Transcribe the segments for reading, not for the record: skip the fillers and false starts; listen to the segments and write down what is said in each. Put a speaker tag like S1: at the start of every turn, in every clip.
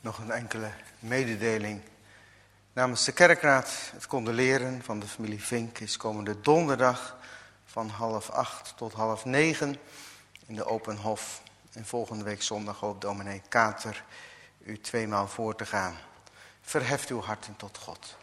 S1: Nog een enkele mededeling. Namens de kerkraad het condoleren van de familie Vink is komende donderdag van 7:30 tot 8:30 in de Openhof. En volgende week zondag hoopt dominee Kater u 2 maal voor te gaan. Verheft uw harten tot God.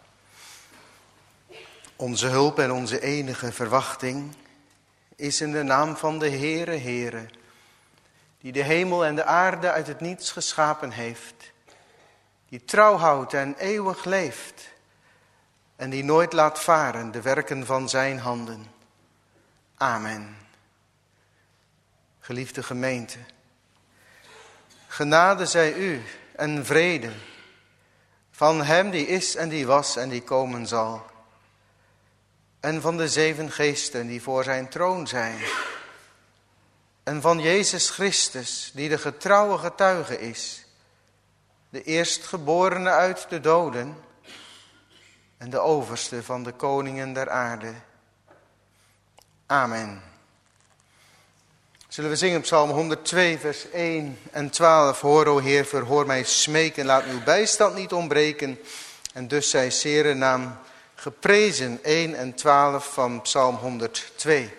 S1: Onze hulp en onze enige verwachting is in de naam van de Heere, die de hemel en de aarde uit het niets geschapen heeft, die trouw houdt en eeuwig leeft en die nooit laat varen de werken van zijn handen. Amen. Geliefde gemeente, genade zij u en vrede van hem die is en die was en die komen zal, en van de 7 geesten die voor zijn troon zijn, en van Jezus Christus die de getrouwe getuige is, de eerstgeborene uit de doden en de overste van de koningen der aarde. Amen. Zullen we zingen Psalm 102 vers 1 en 12. Hoor, o Heer, verhoor mij smeken, laat uw bijstand niet ontbreken. En dus zij Heere naam geprezen, 1 en 12 van Psalm 102.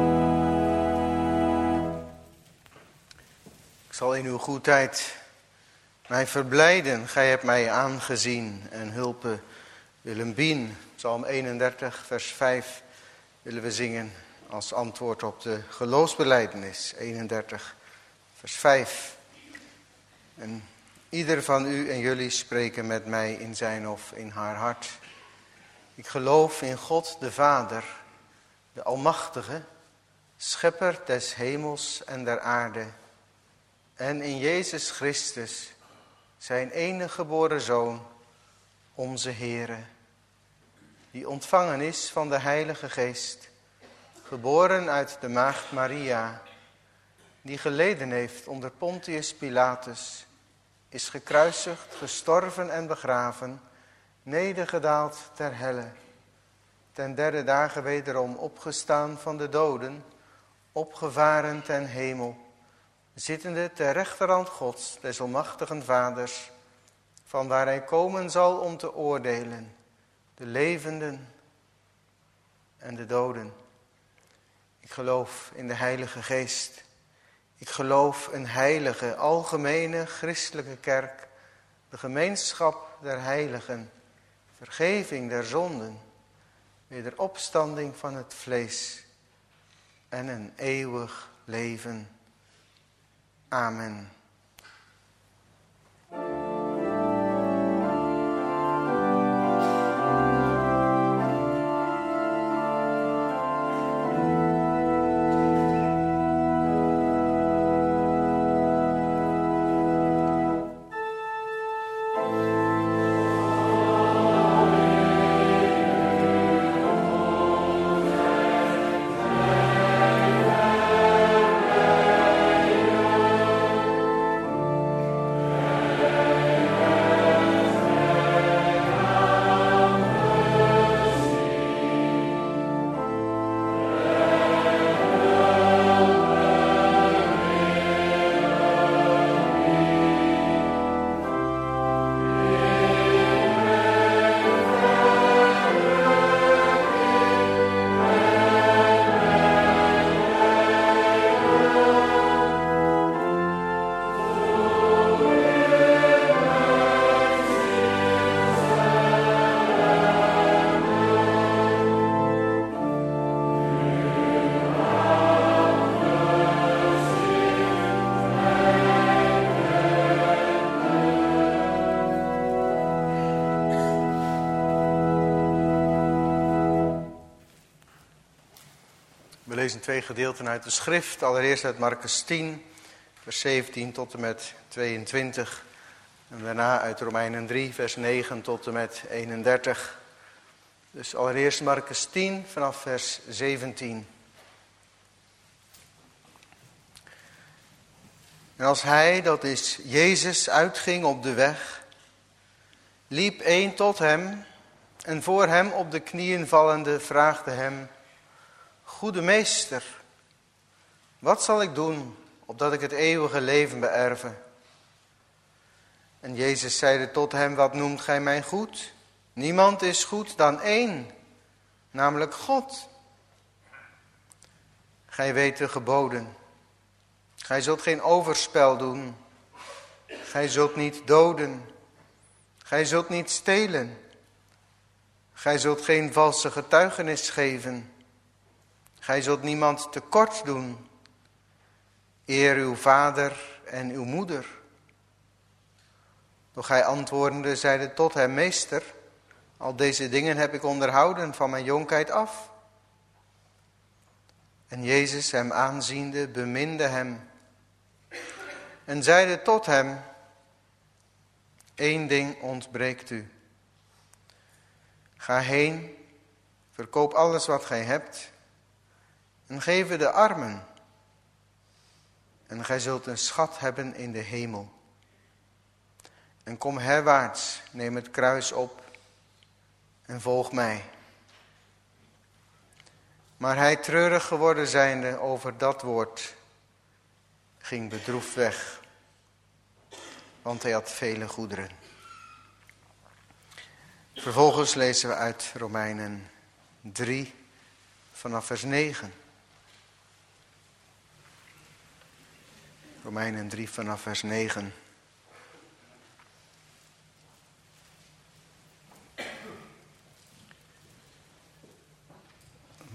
S1: Ik zal in uw goedheid Mij verblijden, gij hebt mij aangezien en hulpen willen bieden. Psalm 31, vers 5 willen we zingen als antwoord op de geloofsbelijdenis. 31, vers 5. En ieder van u en jullie spreken met mij in zijn of in haar hart. Ik geloof in God de Vader, de Almachtige, Schepper des hemels en der aarde. En in Jezus Christus, zijn enige geboren Zoon, onze Heere, die ontvangen is van de Heilige Geest, geboren uit de maagd Maria, die geleden heeft onder Pontius Pilatus, is gekruisigd, gestorven en begraven, nedergedaald ter helle, ten derde dagen wederom opgestaan van de doden, opgevaren ten hemel, zittende ter rechterhand Gods, des almachtigen Vaders, van waar hij komen zal om te oordelen, de levenden en de doden. Ik geloof in de Heilige Geest. Ik geloof een heilige, algemene, christelijke kerk, de gemeenschap der heiligen, vergeving der zonden, wederopstanding van het vlees en een eeuwig leven. Amen. We lezen twee gedeelten uit de schrift. Allereerst uit Markus 10, vers 17 tot en met 22. En daarna uit Romeinen 3, vers 9 tot en met 31. Dus allereerst Markus 10 vanaf vers 17. En als hij, dat is Jezus, uitging op de weg, liep een tot hem en voor hem op de knieën vallende vraagde hem: Goede meester, wat zal ik doen, opdat ik het eeuwige leven beërve? En Jezus zeide tot hem: Wat noemt gij mij goed? Niemand is goed dan één, namelijk God. Gij weet de geboden. Gij zult geen overspel doen. Gij zult niet doden. Gij zult niet stelen. Gij zult geen valse getuigenis geven. Gij zult niemand tekort doen. Eer uw vader en uw moeder. Doch hij antwoordende zeide tot hem: Meester, al deze dingen heb ik onderhouden van mijn jonkheid af. En Jezus hem aanziende beminde hem en zeide tot hem: Eén ding ontbreekt u. Ga heen, verkoop alles wat gij hebt en geef het de armen. En gij zult een schat hebben in de hemel. En kom herwaarts, neem het kruis op en volg mij. Maar hij, treurig geworden zijnde over dat woord, ging bedroefd weg, want hij had vele goederen. Vervolgens lezen we uit Romeinen 3 vanaf vers 9. Romeinen 3 vanaf vers 9.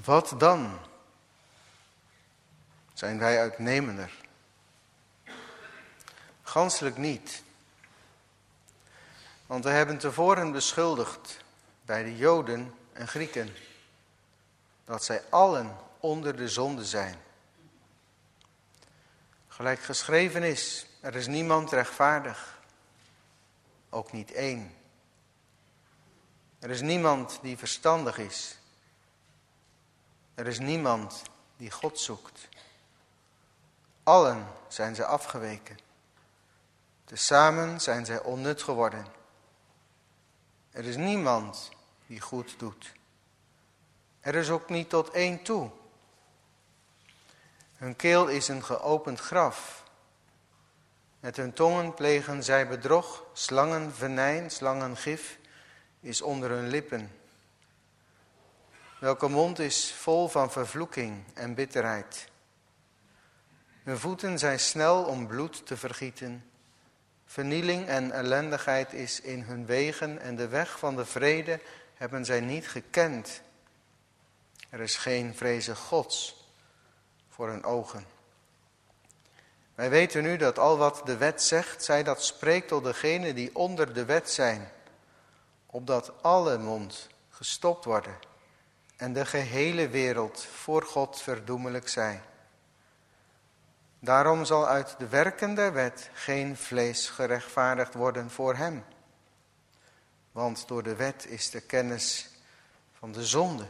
S1: Wat dan? Zijn wij uitnemender? Ganselijk niet. Want we hebben tevoren beschuldigd bij de Joden en Grieken dat zij allen onder de zonde zijn. Gelijk geschreven is, er is niemand rechtvaardig, ook niet één. Er is niemand die verstandig is. Er is niemand die God zoekt. Allen zijn zij afgeweken. Tezamen zijn zij onnut geworden. Er is niemand die goed doet. Er is ook niet tot één toe. Hun keel is een geopend graf. Met hun tongen plegen zij bedrog, slangen venijn, slangengif is onder hun lippen. Welke mond is vol van vervloeking en bitterheid. Hun voeten zijn snel om bloed te vergieten. Vernieling en ellendigheid is in hun wegen en de weg van de vrede hebben zij niet gekend. Er is geen vreze Gods voor hun ogen. Wij weten nu dat al wat de wet zegt, zij dat spreekt tot degenen die onder de wet zijn, opdat alle mond gestopt worden en de gehele wereld voor God verdoemelijk zij. Daarom zal uit de werken der wet geen vlees gerechtvaardigd worden voor hem. Want door de wet is de kennis van de zonde.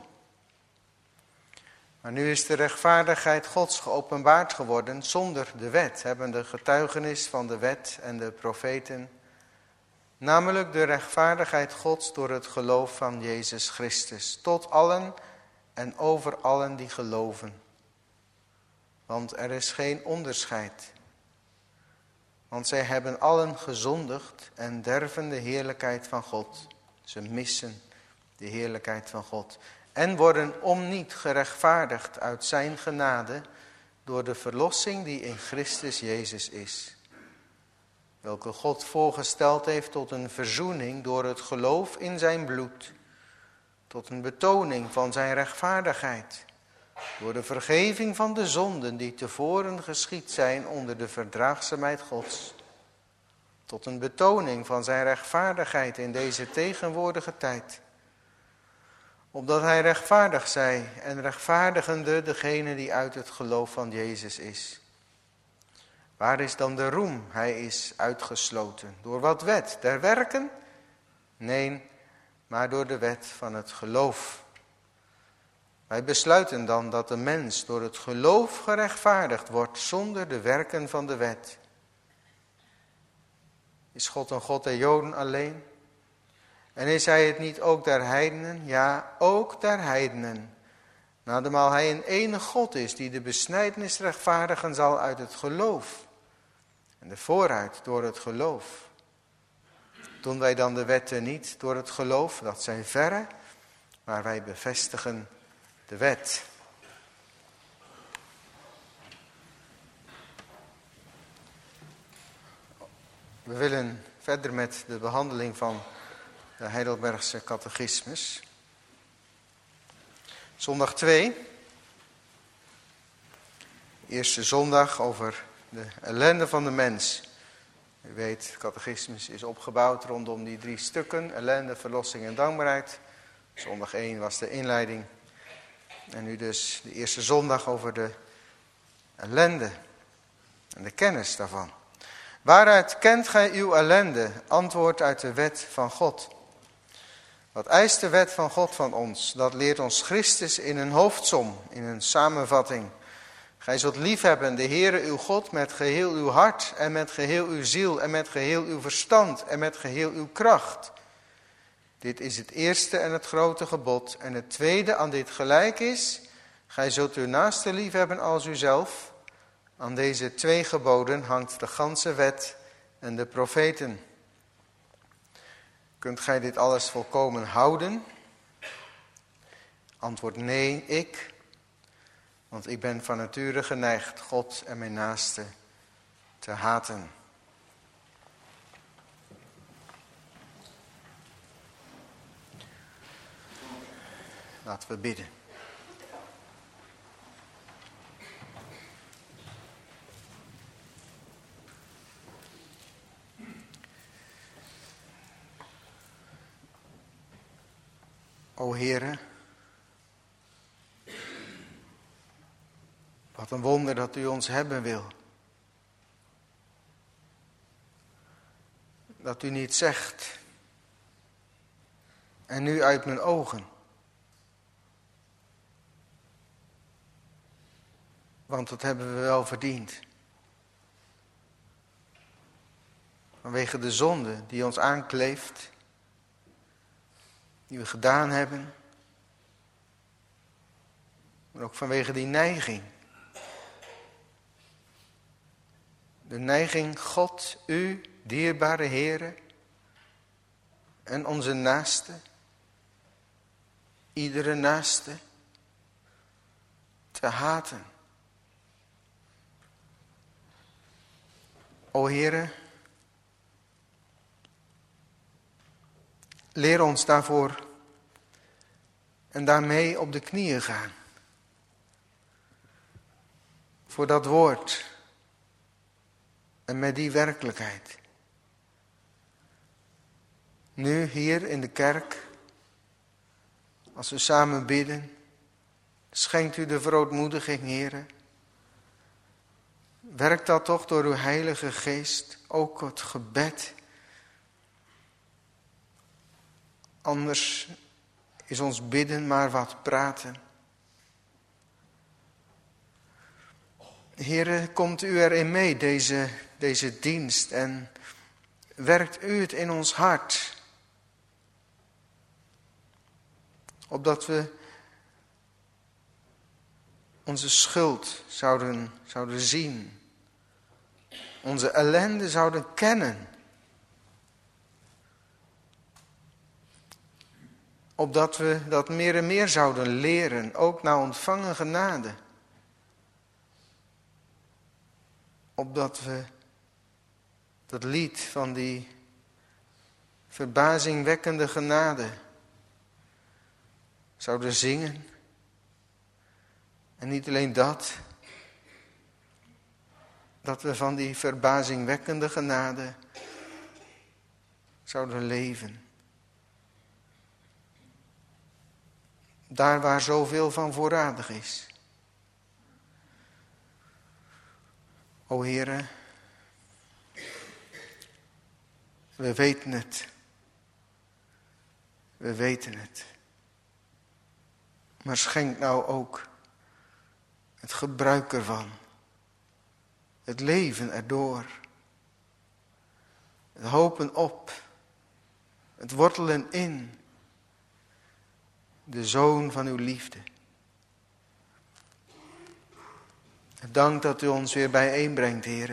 S1: Maar nu is de rechtvaardigheid Gods geopenbaard geworden zonder de wet, hebben de getuigenis van de wet en de profeten, namelijk de rechtvaardigheid Gods door het geloof van Jezus Christus, tot allen en over allen die geloven. Want er is geen onderscheid. Want zij hebben allen gezondigd en derven de heerlijkheid van God. Ze missen de heerlijkheid van God. En worden om niet gerechtvaardigd uit zijn genade door de verlossing die in Christus Jezus is. Welke God voorgesteld heeft tot een verzoening door het geloof in zijn bloed. Tot een betoning van zijn rechtvaardigheid. Door de vergeving van de zonden die tevoren geschied zijn onder de verdraagzaamheid Gods. Tot een betoning van zijn rechtvaardigheid in deze tegenwoordige tijd. Opdat hij rechtvaardig zij en rechtvaardigende degene die uit het geloof van Jezus is. Waar is dan de roem? Hij is uitgesloten. Door wat wet? Der werken? Nee, maar door de wet van het geloof. Wij besluiten dan dat de mens door het geloof gerechtvaardigd wordt zonder de werken van de wet. Is God een God der Joden alleen? En is hij het niet ook der heidenen? Ja, ook der heidenen. Nademaal hij een enige God is die de besnijdenis rechtvaardigen zal uit het geloof. En de vooruit door het geloof. Doen wij dan de wetten niet door het geloof? Dat zijn verre, maar wij bevestigen de wet. We willen verder met de behandeling van de Heidelbergse catechismus. Zondag 2. Eerste zondag over de ellende van de mens. U weet, de catechismus is opgebouwd rondom die 3 stukken. Ellende, verlossing en dankbaarheid. Zondag 1 was de inleiding. En nu dus de eerste zondag over de ellende en de kennis daarvan. Waaruit kent gij uw ellende? Antwoord uit de wet van God. Wat eist de wet van God van ons? Dat leert ons Christus in een hoofdsom, in een samenvatting. Gij zult liefhebben de Heere uw God met geheel uw hart en met geheel uw ziel en met geheel uw verstand en met geheel uw kracht. Dit is het eerste en het grote gebod. En het tweede aan dit gelijk is, gij zult uw naaste liefhebben als uzelf. Aan deze 2 geboden hangt de ganse wet en de profeten. Kunt gij dit alles volkomen houden? Antwoord nee, ik. Want ik ben van nature geneigd God en mijn naaste te haten. Laten we bidden. O Heere, wat een wonder dat u ons hebben wil. Dat u niet zegt, en nu uit mijn ogen. Want dat hebben we wel verdiend. Vanwege de zonde die ons aankleeft, die we gedaan hebben. Maar ook vanwege die neiging. De neiging God, u, dierbare Heere, en onze naaste, iedere naaste, te haten. O Heere, leer ons daarvoor en daarmee op de knieën gaan. Voor dat woord en met die werkelijkheid. Nu hier in de kerk, als we samen bidden, schenkt u de verootmoediging, Heere. Werkt dat toch door uw Heilige Geest, ook het gebed. Anders is ons bidden maar wat praten. Heere, komt u erin mee, deze dienst, en werkt u het in ons hart. Opdat we onze schuld zouden zien. Onze ellende zouden kennen. Opdat we dat meer en meer zouden leren, ook na ontvangen genade. Opdat we dat lied van die verbazingwekkende genade zouden zingen. En niet alleen dat we van die verbazingwekkende genade zouden leven. Daar waar zoveel van voorradig is. O Heere, we weten het. We weten het. Maar schenk nou ook het gebruik ervan. Het leven erdoor. Het hopen op. Het wortelen in. De Zoon van uw liefde. Dank dat u ons weer bijeenbrengt, Heere.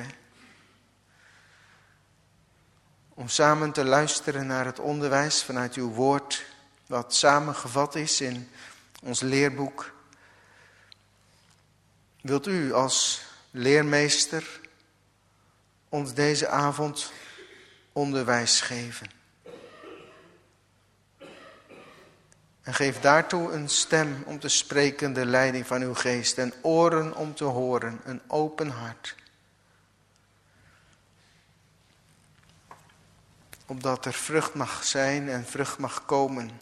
S1: Om samen te luisteren naar het onderwijs vanuit uw woord. Wat samengevat is in ons leerboek. Wilt u als leermeester ons deze avond onderwijs geven. En geef daartoe een stem om te spreken, de leiding van uw geest. En oren om te horen, een open hart. Opdat er vrucht mag zijn en vrucht mag komen.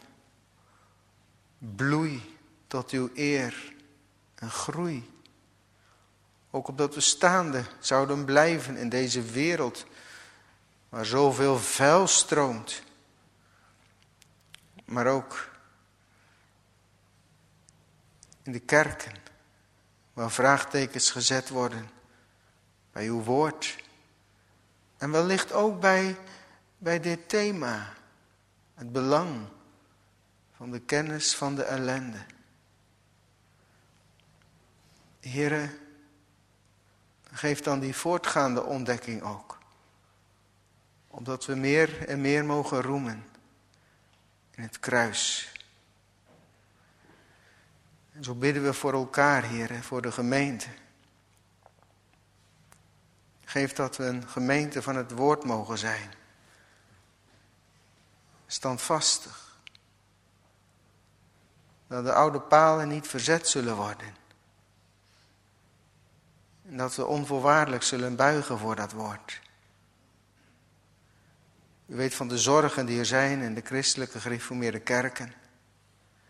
S1: Bloei tot uw eer en groei. Ook opdat we staande zouden blijven in deze wereld waar zoveel vuil stroomt. Maar ook in de kerken waar vraagtekens gezet worden bij uw woord. En wellicht ook bij dit thema, het belang van de kennis van de ellende. Heere, geef dan die voortgaande ontdekking ook. Opdat we meer en meer mogen roemen in het kruis. En zo bidden we voor elkaar, Heere, voor de gemeente. Geef dat we een gemeente van het woord mogen zijn. Standvastig. Dat de oude palen niet verzet zullen worden. En dat we onvoorwaardelijk zullen buigen voor dat woord. U weet van de zorgen die er zijn in de christelijke gereformeerde kerken.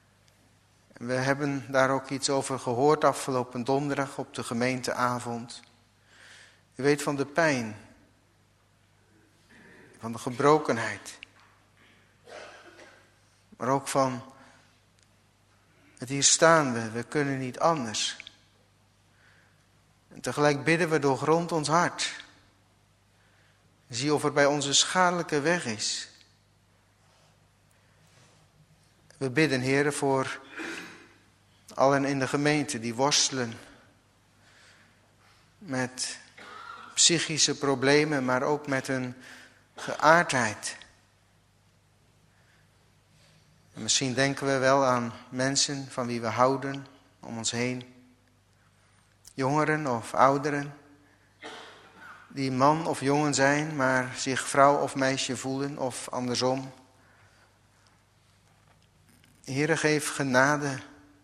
S1: We hebben daar ook iets over gehoord afgelopen donderdag op de gemeenteavond. U weet van de pijn, van de gebrokenheid, maar ook van het hier staan we kunnen niet anders. En tegelijk bidden we doorgrond ons hart. Zie of er bij ons een schadelijke weg is. We bidden, Heere, voor allen in de gemeente die worstelen met psychische problemen, maar ook met hun geaardheid. En misschien denken we wel aan mensen van wie we houden om ons heen. Jongeren of ouderen die man of jongen zijn, maar zich vrouw of meisje voelen of andersom. Heere, geef genade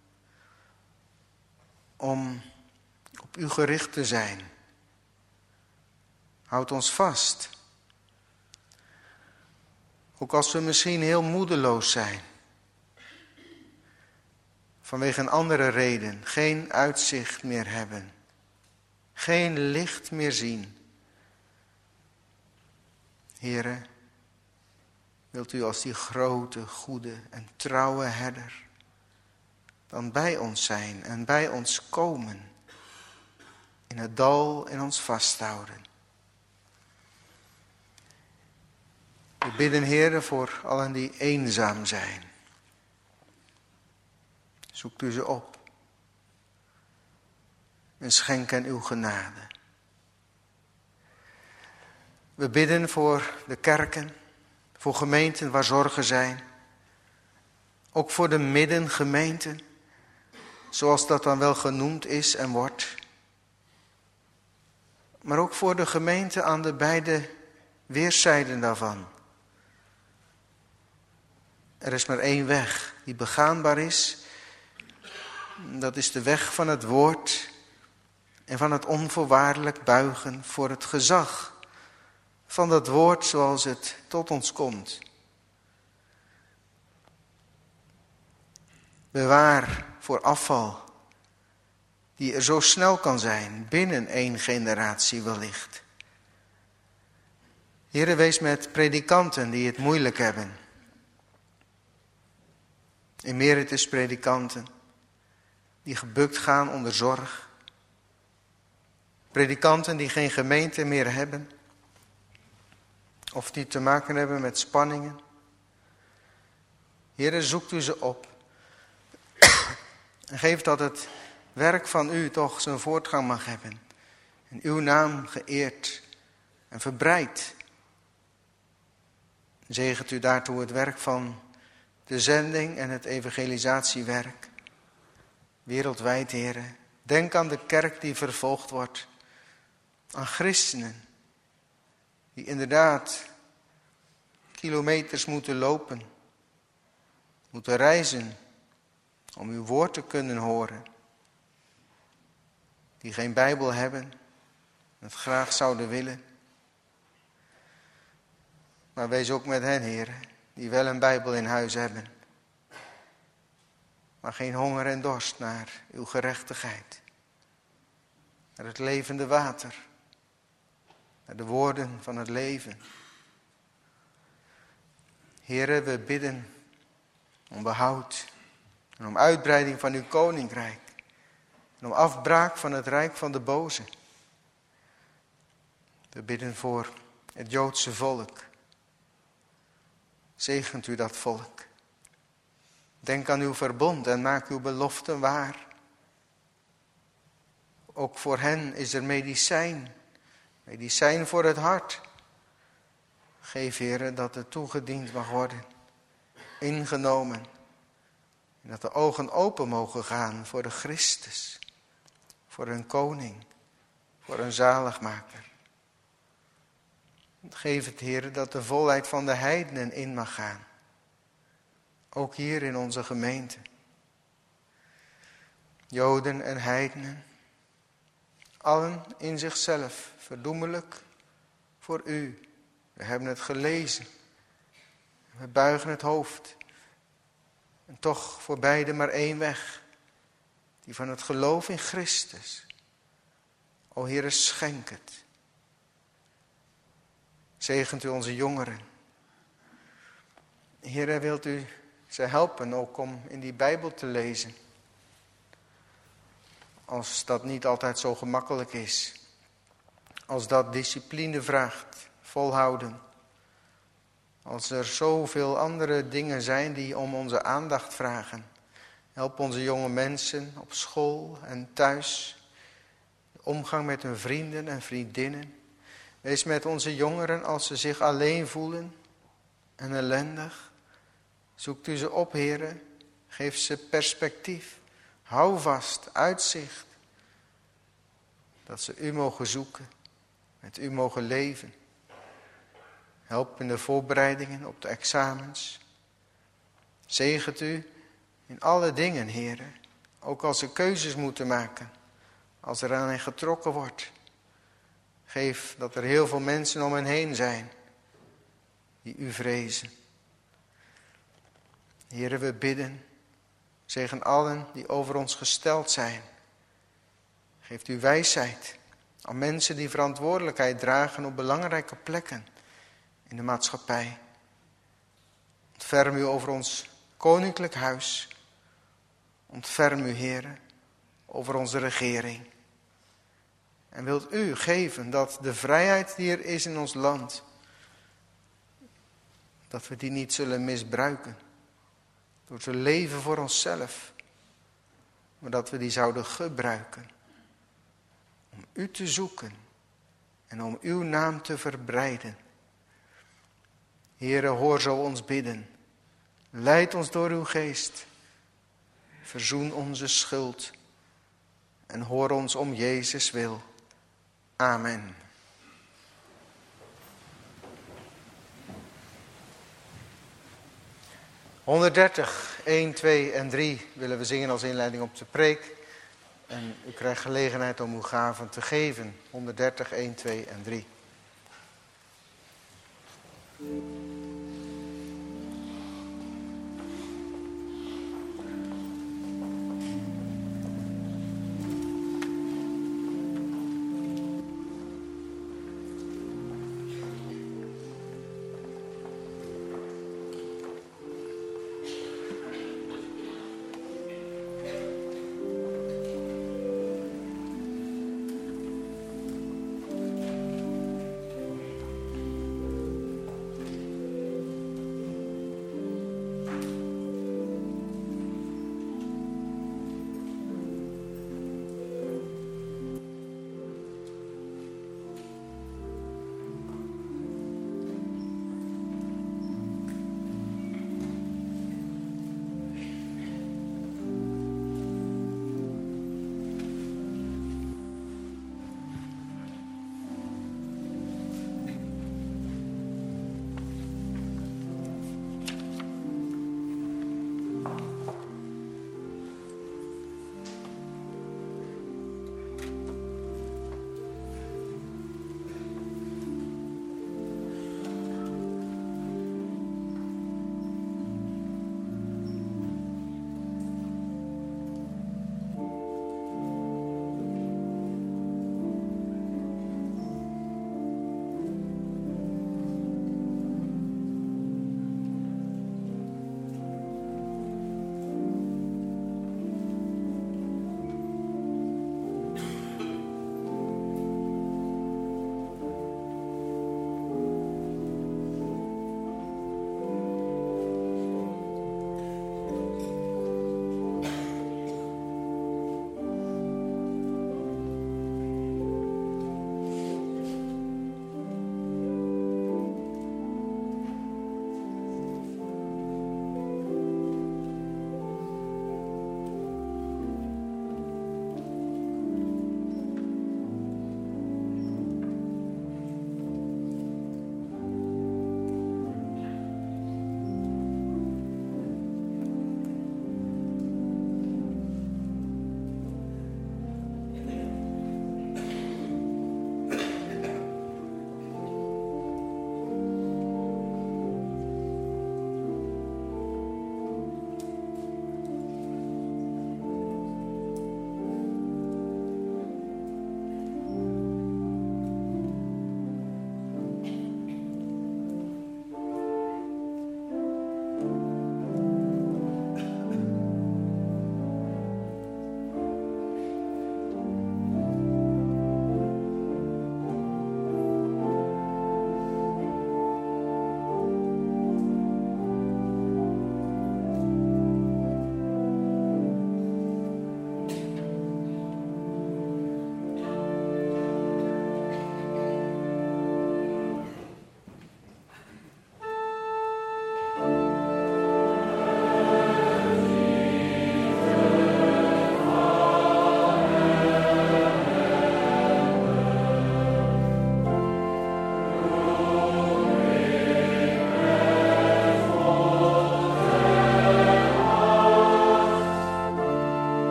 S1: om op u gericht te zijn. Houd ons vast. Ook als we misschien heel moedeloos zijn. Vanwege een andere reden. Geen uitzicht meer hebben. Geen licht meer zien. Heere, wilt u als die grote, goede en trouwe herder dan bij ons zijn en bij ons komen. In het dal in ons vasthouden. We bidden, Heere, voor allen die eenzaam zijn. Zoekt u ze op. En schenk hen uw genade. We bidden voor de kerken, voor gemeenten waar zorgen zijn. Ook voor de middengemeenten, zoals dat dan wel genoemd is en wordt. Maar ook voor de gemeente aan de beide weerszijden daarvan. Er is maar één weg die begaanbaar is. Dat is de weg van het woord en van het onvoorwaardelijk buigen voor het gezag van dat woord zoals het tot ons komt. Bewaar voor afval die er zo snel kan zijn, binnen 1 generatie wellicht. Heere, wees met predikanten die het moeilijk hebben. Emeritus predikanten die gebukt gaan onder zorg. Predikanten die geen gemeente meer hebben. Of die te maken hebben met spanningen. Heere, zoekt u ze op. En geef dat het werk van u toch zijn voortgang mag hebben. En uw naam geëerd en verbreid. Zegent u daartoe het werk van de zending en het evangelisatiewerk. Wereldwijd, Heere. Denk aan de kerk die vervolgd wordt. Aan christenen. Die inderdaad kilometers moeten lopen. Moeten reizen. Om uw woord te kunnen horen. Die geen Bijbel hebben. Het graag zouden willen. Maar wees ook met hen, Heer. Die wel een Bijbel in huis hebben. Maar geen honger en dorst naar uw gerechtigheid. Naar het levende water. Naar de woorden van het leven. Heere, we bidden om behoud. En om uitbreiding van uw koninkrijk. En om afbraak van het rijk van de boze. We bidden voor het Joodse volk. Zegent u dat volk. Denk aan uw verbond en maak uw beloften waar. Ook voor hen is er medicijn. Medicijn voor het hart. Geef, Heere, dat het toegediend mag worden. Ingenomen. En dat de ogen open mogen gaan voor de Christus. Voor een koning. Voor een zaligmaker. Geef het, Heere, dat de volheid van de heidenen in mag gaan. Ook hier in onze gemeente. Joden en heidenen. Allen in zichzelf verdoemelijk voor u. We hebben het gelezen. We buigen het hoofd. En toch voor beide maar één weg. Die van het geloof in Christus. O Heere, schenk het. Zegent u onze jongeren. Heere, wilt u ze helpen ook om in die Bijbel te lezen. Als dat niet altijd zo gemakkelijk is. Als dat discipline vraagt, volhouden. Als er zoveel andere dingen zijn die om onze aandacht vragen. Help onze jonge mensen op school en thuis. De omgang met hun vrienden en vriendinnen. Wees met onze jongeren als ze zich alleen voelen en ellendig. Zoekt u ze op, Heere. Geef ze perspectief. Hou vast, uitzicht. Dat ze u mogen zoeken. Met u mogen leven. Help in de voorbereidingen op de examens. Zegent u in alle dingen, Heere. Ook als ze keuzes moeten maken. Als er aan hen getrokken wordt. Geef dat er heel veel mensen om hen heen zijn. Die u vrezen. Heere, we bidden. Zegen allen die over ons gesteld zijn. Geeft u wijsheid aan mensen die verantwoordelijkheid dragen op belangrijke plekken in de maatschappij. Ontferm u over ons koninklijk huis. Ontferm u, Heere, over onze regering. En wilt u geven dat de vrijheid die er is in ons land, dat we die niet zullen misbruiken. Door te leven voor onszelf. Maar dat we die zouden gebruiken. Om u te zoeken. En om uw naam te verbreiden. Heere, hoor zo ons bidden. Leid ons door uw geest. Verzoen onze schuld. En hoor ons om Jezus wil. Amen. (130, 1, 2 en 3 willen we zingen als inleiding op de preek. En u krijgt gelegenheid om uw gaven te geven. 130, 1, 2 en 3.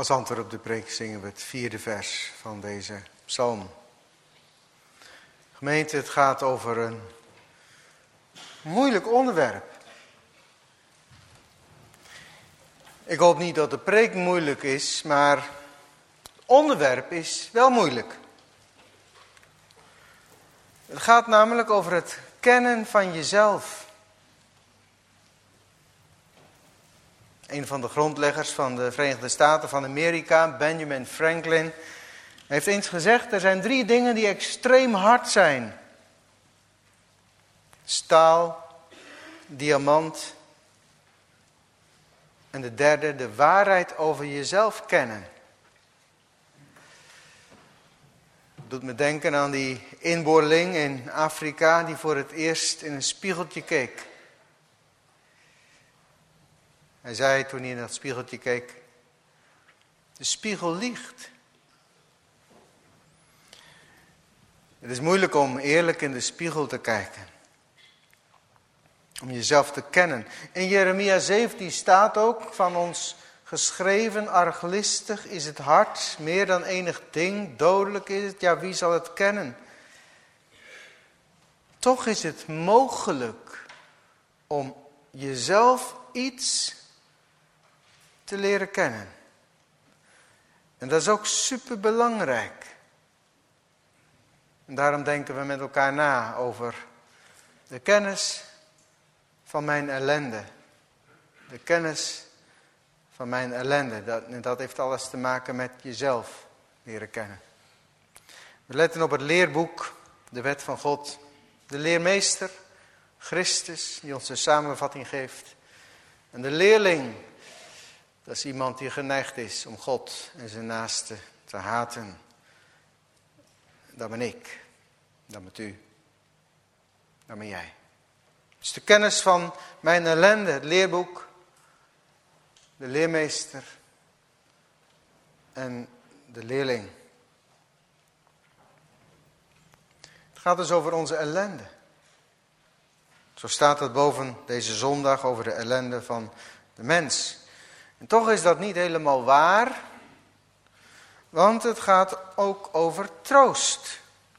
S1: Als antwoord op de preek zingen we het 4e vers van deze psalm. Gemeente, het gaat over een moeilijk onderwerp. Ik hoop niet dat de preek moeilijk is, maar het onderwerp is wel moeilijk. Het gaat namelijk over het kennen van jezelf. Een van de grondleggers van de Verenigde Staten van Amerika, Benjamin Franklin, heeft eens gezegd: er zijn 3 dingen die extreem hard zijn. Staal, diamant en de derde, de waarheid over jezelf kennen. Het doet me denken aan die inboorling in Afrika die voor het eerst in een spiegeltje keek. Hij zei toen hij in dat spiegeltje keek: de spiegel liegt. Het is moeilijk om eerlijk in de spiegel te kijken. Om jezelf te kennen. In Jeremia 17 staat ook van ons geschreven: arglistig is het hart, meer dan enig ding, dodelijk is het, ja, wie zal het kennen? Toch is het mogelijk om jezelf iets te leren kennen. En dat is ook superbelangrijk. En daarom denken we met elkaar na over de kennis van mijn ellende. De kennis van mijn ellende. Dat heeft alles te maken met jezelf leren kennen. We letten op het leerboek, de wet van God. De leermeester, Christus, die ons de samenvatting geeft. En de leerling, dat is iemand die geneigd is om God en zijn naaste te haten. Dat ben ik. Dat bent u. Dat ben jij. Dus de kennis van mijn ellende, het leerboek, de leermeester en de leerling. Het gaat dus over onze ellende. Zo staat het boven deze zondag over de ellende van de mens. En toch is dat niet helemaal waar, want het gaat ook over troost.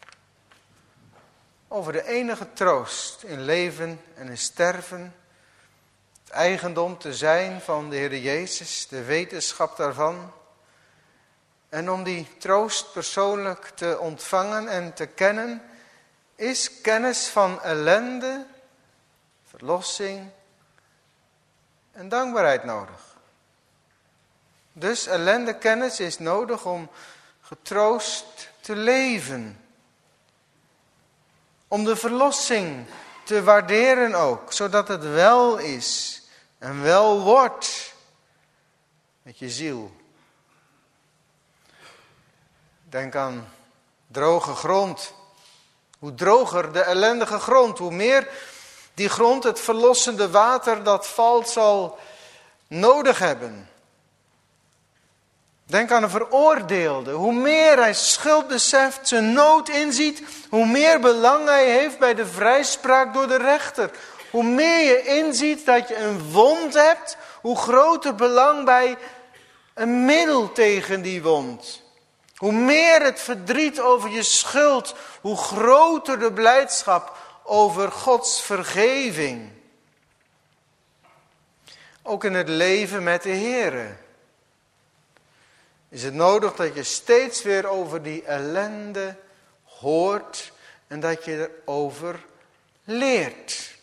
S1: Over de enige troost in leven en in sterven. Het eigendom te zijn van de Heer Jezus, de wetenschap daarvan. En om die troost persoonlijk te ontvangen en te kennen, is kennis van ellende, verlossing en dankbaarheid nodig. Dus ellendekennis is nodig om getroost te leven. Om de verlossing te waarderen ook, zodat het wel is en wel wordt met je ziel. Denk aan droge grond. Hoe droger de ellendige grond, hoe meer die grond het verlossende water dat valt zal nodig hebben. Denk aan een veroordeelde. Hoe meer hij schuld beseft, zijn nood inziet, hoe meer belang hij heeft bij de vrijspraak door de rechter. Hoe meer je inziet dat je een wond hebt, hoe groter belang bij een middel tegen die wond. Hoe meer het verdriet over je schuld, hoe groter de blijdschap over Gods vergeving. Ook in het leven met de Heere is het nodig dat je steeds weer over die ellende hoort en dat je erover leert.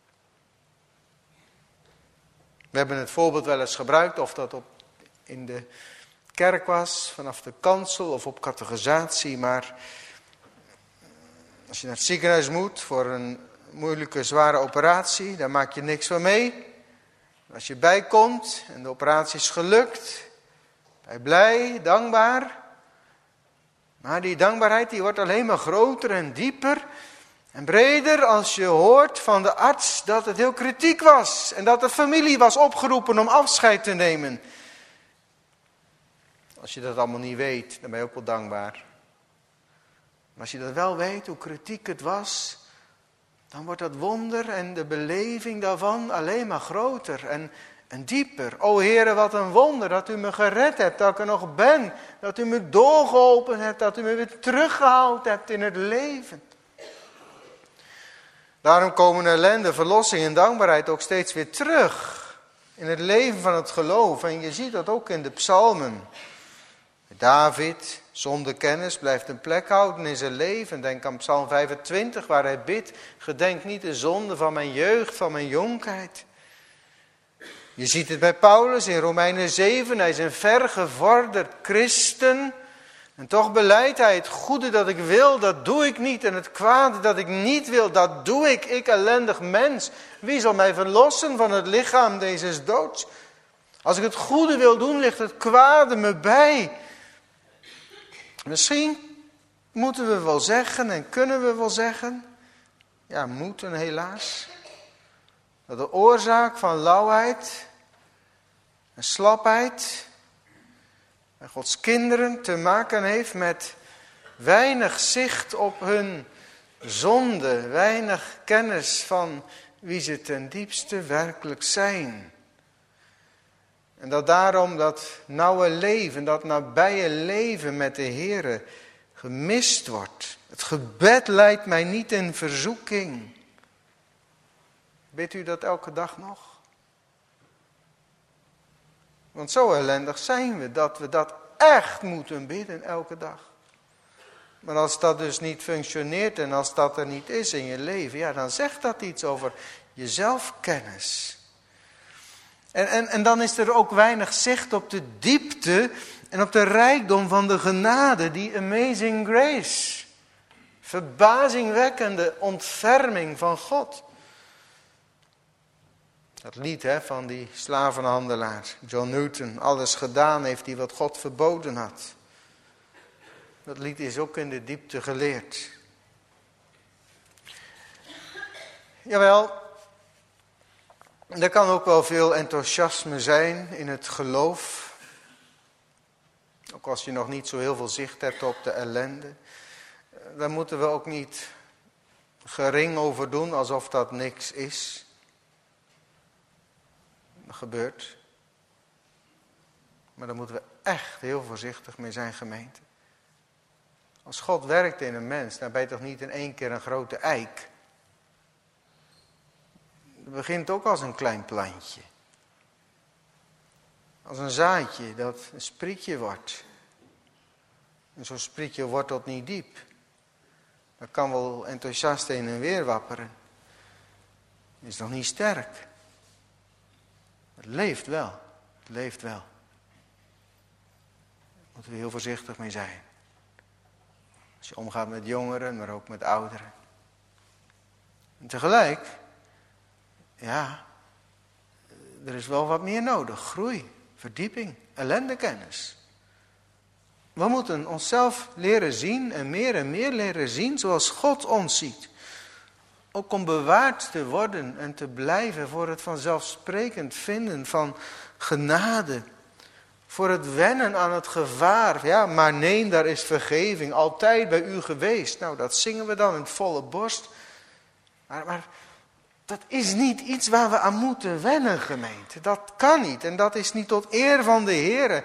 S1: We hebben het voorbeeld wel eens gebruikt, of dat in de kerk was, vanaf de kansel of op catechisatie, maar als je naar het ziekenhuis moet voor een moeilijke, zware operatie, daar maak je niks van mee. Als je bijkomt en de operatie is gelukt, ben je blij, dankbaar. Maar die dankbaarheid die wordt alleen maar groter en dieper en breder als je hoort van de arts dat het heel kritiek was. En dat de familie was opgeroepen om afscheid te nemen. Als je dat allemaal niet weet, dan ben je ook wel dankbaar. Maar als je dat wel weet, hoe kritiek het was, dan wordt dat wonder en de beleving daarvan alleen maar groter. en dieper. O Heere, wat een wonder dat u me gered hebt, dat ik er nog ben. Dat u me doorgeholpen hebt, dat u me weer teruggehaald hebt in het leven. Daarom komen ellende, verlossing en dankbaarheid ook steeds weer terug in het leven van het geloof. En je ziet dat ook in de psalmen. David, zonder kennis, blijft een plek houden in zijn leven. Denk aan psalm 25, waar hij bidt: gedenk niet de zonde van mijn jeugd, van mijn jonkheid. Je ziet het bij Paulus in Romeinen 7. Hij is een vergevorderd christen. En toch belijdt hij: het goede dat ik wil, dat doe ik niet. En het kwade dat ik niet wil, dat doe ik. Ik ellendig mens. Wie zal mij verlossen van het lichaam deze doods? Als ik het goede wil doen, ligt het kwade me bij. Misschien moeten we wel zeggen en kunnen we wel zeggen, ja, moeten helaas, dat de oorzaak van lauwheid en slapheid en Gods kinderen te maken heeft met weinig zicht op hun zonde, weinig kennis van wie ze ten diepste werkelijk zijn. En dat daarom dat nauwe leven, dat nabije leven met de Heere gemist wordt. Het gebed leidt mij niet in verzoeking. Bidt u dat elke dag nog? Want zo ellendig zijn we dat echt moeten bidden elke dag. Maar als dat dus niet functioneert en als dat er niet is in je leven, ja, dan zegt dat iets over je zelfkennis. En dan is er ook weinig zicht op de diepte en op de rijkdom van de genade, die amazing grace. Verbazingwekkende ontferming van God. Dat lied van die slavenhandelaar, John Newton, alles gedaan heeft hij wat God verboden had. Dat lied is ook in de diepte geleerd. Jawel, er kan ook wel veel enthousiasme zijn in het geloof. Ook als je nog niet zo heel veel zicht hebt op de ellende. Daar moeten we ook niet gering over doen, alsof dat niks is. Dat gebeurt. Maar daar moeten we echt heel voorzichtig mee zijn, gemeente. Als God werkt in een mens, dan ben je toch niet in één keer een grote eik. Het begint ook als een klein plantje. Als een zaadje dat een sprietje wordt. En zo'n sprietje wortelt niet diep. Dat kan wel enthousiast heen en weer wapperen. Het is nog niet sterk. Het leeft wel. Het leeft wel. Daar moeten we heel voorzichtig mee zijn. Als je omgaat met jongeren, maar ook met ouderen. En tegelijk, ja, er is wel wat meer nodig. Groei, verdieping, ellendekennis. We moeten onszelf leren zien en meer leren zien zoals God ons ziet. Ook om bewaard te worden en te blijven voor het vanzelfsprekend vinden van genade. Voor het wennen aan het gevaar. Ja, maar nee, daar is vergeving altijd bij u geweest. Nou, dat zingen we dan in volle borst. Maar dat is niet iets waar we aan moeten wennen, gemeente. Dat kan niet en dat is niet tot eer van de Heere.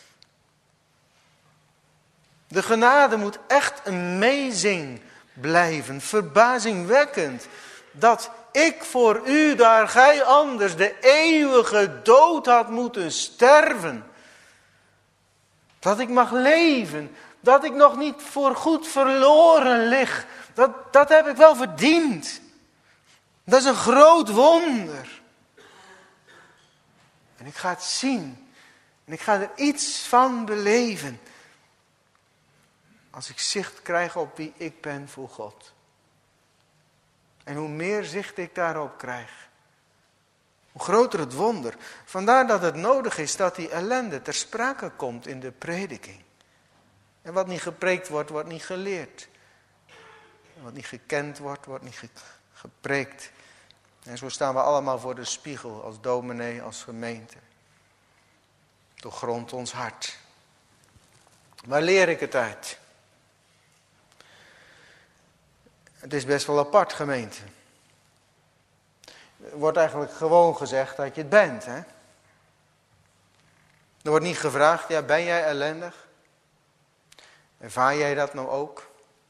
S1: De genade moet echt amazing blijven, verbazingwekkend. Dat ik voor u, daar gij anders de eeuwige dood had moeten sterven. Dat ik mag leven, dat ik nog niet voorgoed verloren lig. Dat heb ik wel verdiend. Dat is een groot wonder. En ik ga het zien. En ik ga er iets van beleven. Als ik zicht krijg op wie ik ben voor God. En hoe meer zicht ik daarop krijg, hoe groter het wonder. Vandaar dat het nodig is dat die ellende ter sprake komt in de prediking. En wat niet gepreekt wordt, wordt niet geleerd. En wat niet gekend wordt, wordt niet gepreekt. En zo staan we allemaal voor de spiegel, als dominee, als gemeente. Doorgrond ons hart. Waar leer ik het uit? Het is best wel apart, gemeente. Er wordt eigenlijk gewoon gezegd dat je het bent, hè? Er wordt niet gevraagd, ja, ben jij ellendig? Ervaar jij dat nou ook?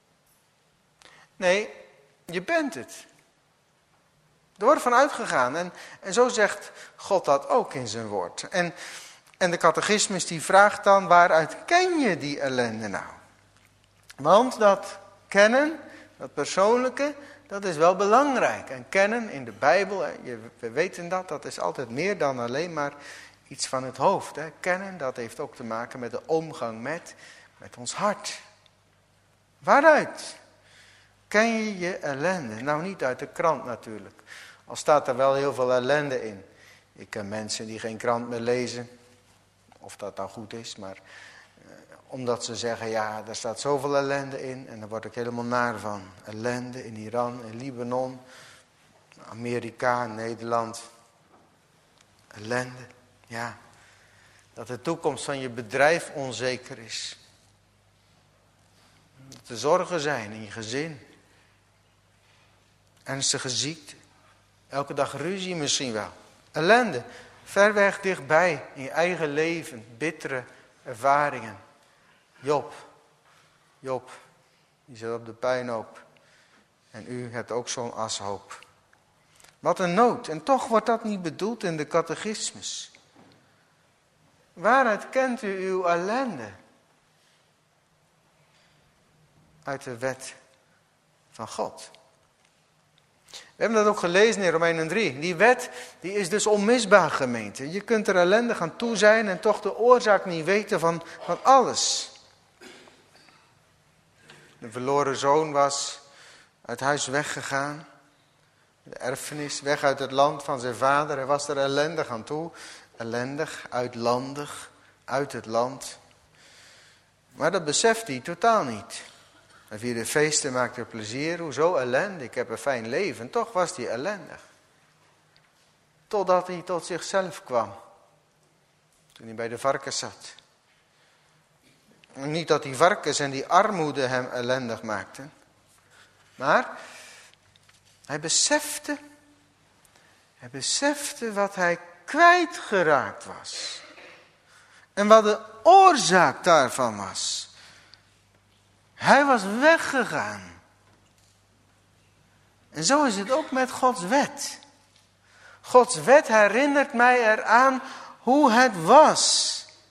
S1: Nee, je bent het. Er wordt van uitgegaan. En zo zegt God dat ook in zijn woord. En de catechismus die vraagt dan, waaruit ken je die ellende nou? Want dat kennen, dat persoonlijke, dat is wel belangrijk. En kennen in de Bijbel, we weten dat is altijd meer dan alleen maar iets van het hoofd. Hè. Kennen, dat heeft ook te maken met de omgang met ons hart. Waaruit ken je je ellende? Nou, niet uit de krant natuurlijk. Al staat er wel heel veel ellende in. Ik ken mensen die geen krant meer lezen. Of dat nou goed is, maar omdat ze zeggen, ja, daar staat zoveel ellende in. En daar word ik helemaal naar van. Ellende in Iran, in Libanon, Amerika, Nederland. Ellende, ja. Dat de toekomst van je bedrijf onzeker is. Dat er zorgen zijn in je gezin. Ernstige ziekte. Elke dag ruzie misschien wel. Ellende. Ver weg dichtbij in je eigen leven. Bittere ervaringen. Job. Die zit op de puinhoop. En u hebt ook zo'n ashoop. Wat een nood. En toch wordt dat niet bedoeld in de catechismus. Waaruit kent u uw ellende? Uit de wet van God. We hebben dat ook gelezen in Romeinen 3. Die wet die is dus onmisbaar, gemeente. Je kunt er ellendig aan toe zijn en toch de oorzaak niet weten van alles. De verloren zoon was uit huis weggegaan. De erfenis, weg uit het land van zijn vader. Hij was er ellendig aan toe. Ellendig, uitlandig, uit het land. Maar dat beseft hij totaal niet. Hij vierde feesten, maakte plezier. Hoezo ellende? Ik heb een fijn leven. Toch was hij ellendig. Totdat hij tot zichzelf kwam. Toen hij bij de varkens zat. En niet dat die varkens en die armoede hem ellendig maakten. Maar hij besefte wat hij kwijtgeraakt was. En wat de oorzaak daarvan was. Hij was weggegaan. En zo is het ook met Gods wet. Gods wet herinnert mij eraan hoe het was.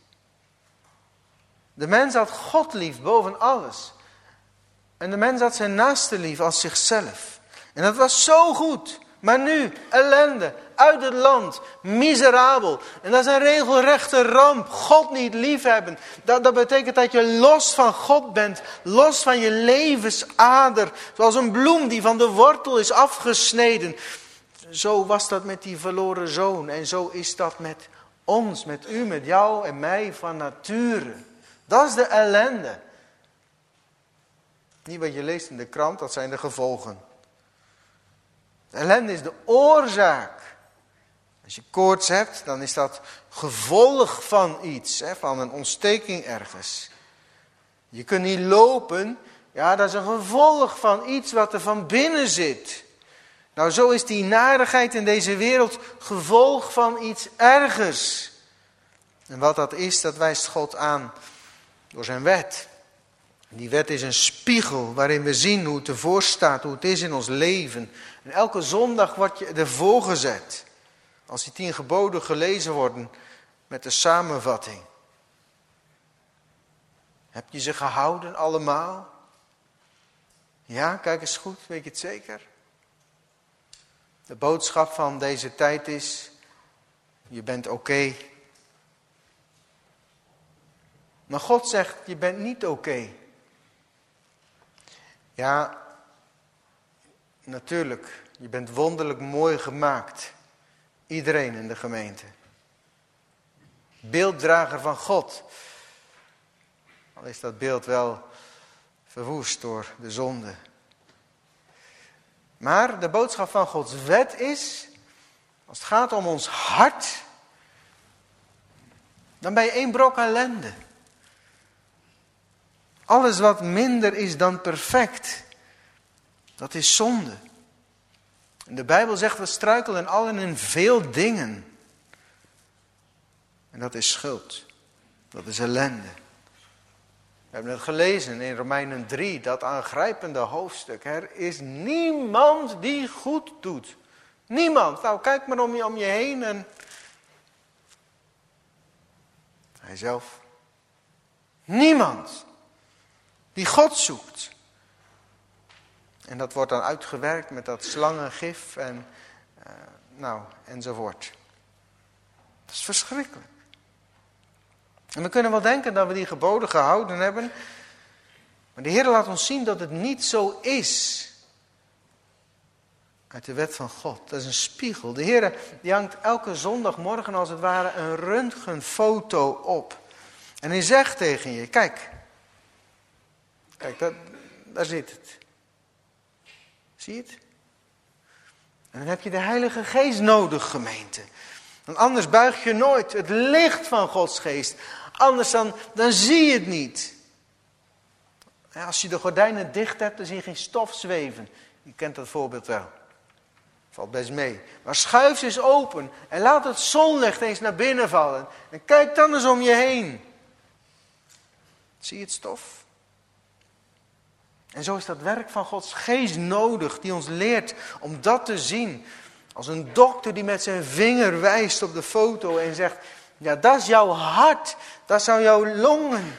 S1: De mens had God lief boven alles. En de mens had zijn naaste lief als zichzelf. En dat was zo goed. Maar nu, ellende, uit het land, miserabel. En dat is een regelrechte ramp. God niet liefhebben. Dat betekent dat je los van God bent. Los van je levensader. Zoals een bloem die van de wortel is afgesneden. Zo was dat met die verloren zoon. En zo is dat met ons, met u, met jou en mij van nature. Dat is de ellende. Niet wat je leest in de krant, dat zijn de gevolgen. De ellende is de oorzaak. Als je koorts hebt, dan is dat gevolg van iets, van een ontsteking ergens. Je kunt niet lopen, ja, dat is een gevolg van iets wat er van binnen zit. Nou, zo is die narigheid in deze wereld gevolg van iets ergers. En wat dat is, dat wijst God aan door zijn wet. Die wet is een spiegel waarin we zien hoe het ervoor staat, hoe het is in ons leven. En elke zondag wordt je ervoor gezet. Als die 10 geboden gelezen worden met de samenvatting. Heb je ze gehouden allemaal? Ja, kijk eens goed, weet je het zeker? De boodschap van deze tijd is, je bent oké. Maar God zegt, je bent niet oké. Ja, natuurlijk, je bent wonderlijk mooi gemaakt. Iedereen in de gemeente. Beelddrager van God. Al is dat beeld wel verwoest door de zonde. Maar de boodschap van Gods wet is, als het gaat om ons hart, dan ben je 1 brok ellende. Alles wat minder is dan perfect, dat is zonde. En de Bijbel zegt, we struikelen allen in veel dingen. En dat is schuld. Dat is ellende. We hebben het gelezen in Romeinen 3, dat aangrijpende hoofdstuk. Er is niemand die goed doet. Niemand. Nou, kijk maar om je heen en... Hij zelf. Niemand die God zoekt. En dat wordt dan uitgewerkt met dat slangengif en enzovoort. Dat is verschrikkelijk. En we kunnen wel denken dat we die geboden gehouden hebben. Maar de Heer laat ons zien dat het niet zo is. Uit de wet van God. Dat is een spiegel. De Heer die hangt elke zondagmorgen als het ware een röntgenfoto op. En hij zegt tegen je, kijk, daar zit het. Zie je het? En dan heb je de Heilige Geest nodig, gemeente. Want anders buig je nooit het licht van Gods geest. Anders dan zie je het niet. Als je de gordijnen dicht hebt, dan zie je geen stof zweven. Je kent dat voorbeeld wel. Valt best mee. Maar schuif ze eens open en laat het zonlicht eens naar binnen vallen. En kijk dan eens om je heen. Zie je het stof? En zo is dat werk van Gods geest nodig, die ons leert om dat te zien. Als een dokter die met zijn vinger wijst op de foto en zegt, ja, dat is jouw hart, dat zijn jouw longen.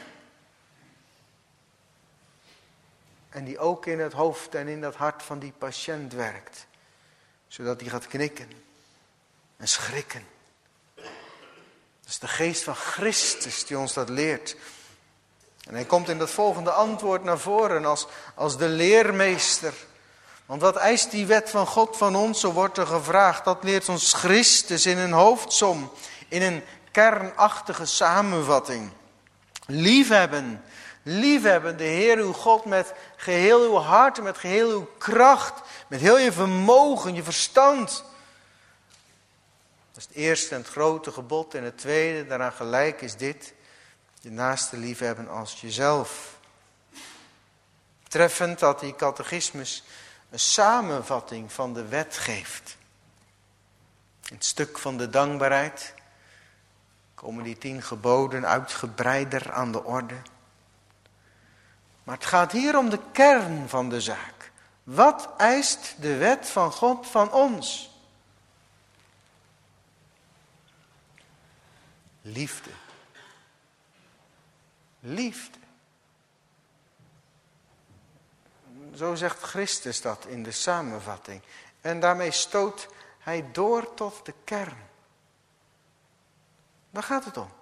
S1: En die ook in het hoofd en in dat hart van die patiënt werkt. Zodat hij gaat knikken en schrikken. Dat is de geest van Christus die ons dat leert. En hij komt in dat volgende antwoord naar voren als de leermeester. Want wat eist die wet van God van ons, zo wordt er gevraagd. Dat leert ons Christus in een hoofdsom, in een kernachtige samenvatting. Liefhebben, liefhebben de Heer uw God met geheel uw hart, met geheel uw kracht, met heel je vermogen, je verstand. Dat is het eerste en het grote gebod. En het tweede, daaraan gelijk is dit. Je naaste liefhebben als jezelf. Treffend dat die catechismus een samenvatting van de wet geeft. In het stuk van de dankbaarheid komen die 10 geboden uitgebreider aan de orde. Maar het gaat hier om de kern van de zaak. Wat eist de wet van God van ons? Liefde. Liefde. Zo zegt Christus dat in de samenvatting. En daarmee stoot hij door tot de kern. Waar gaat het om?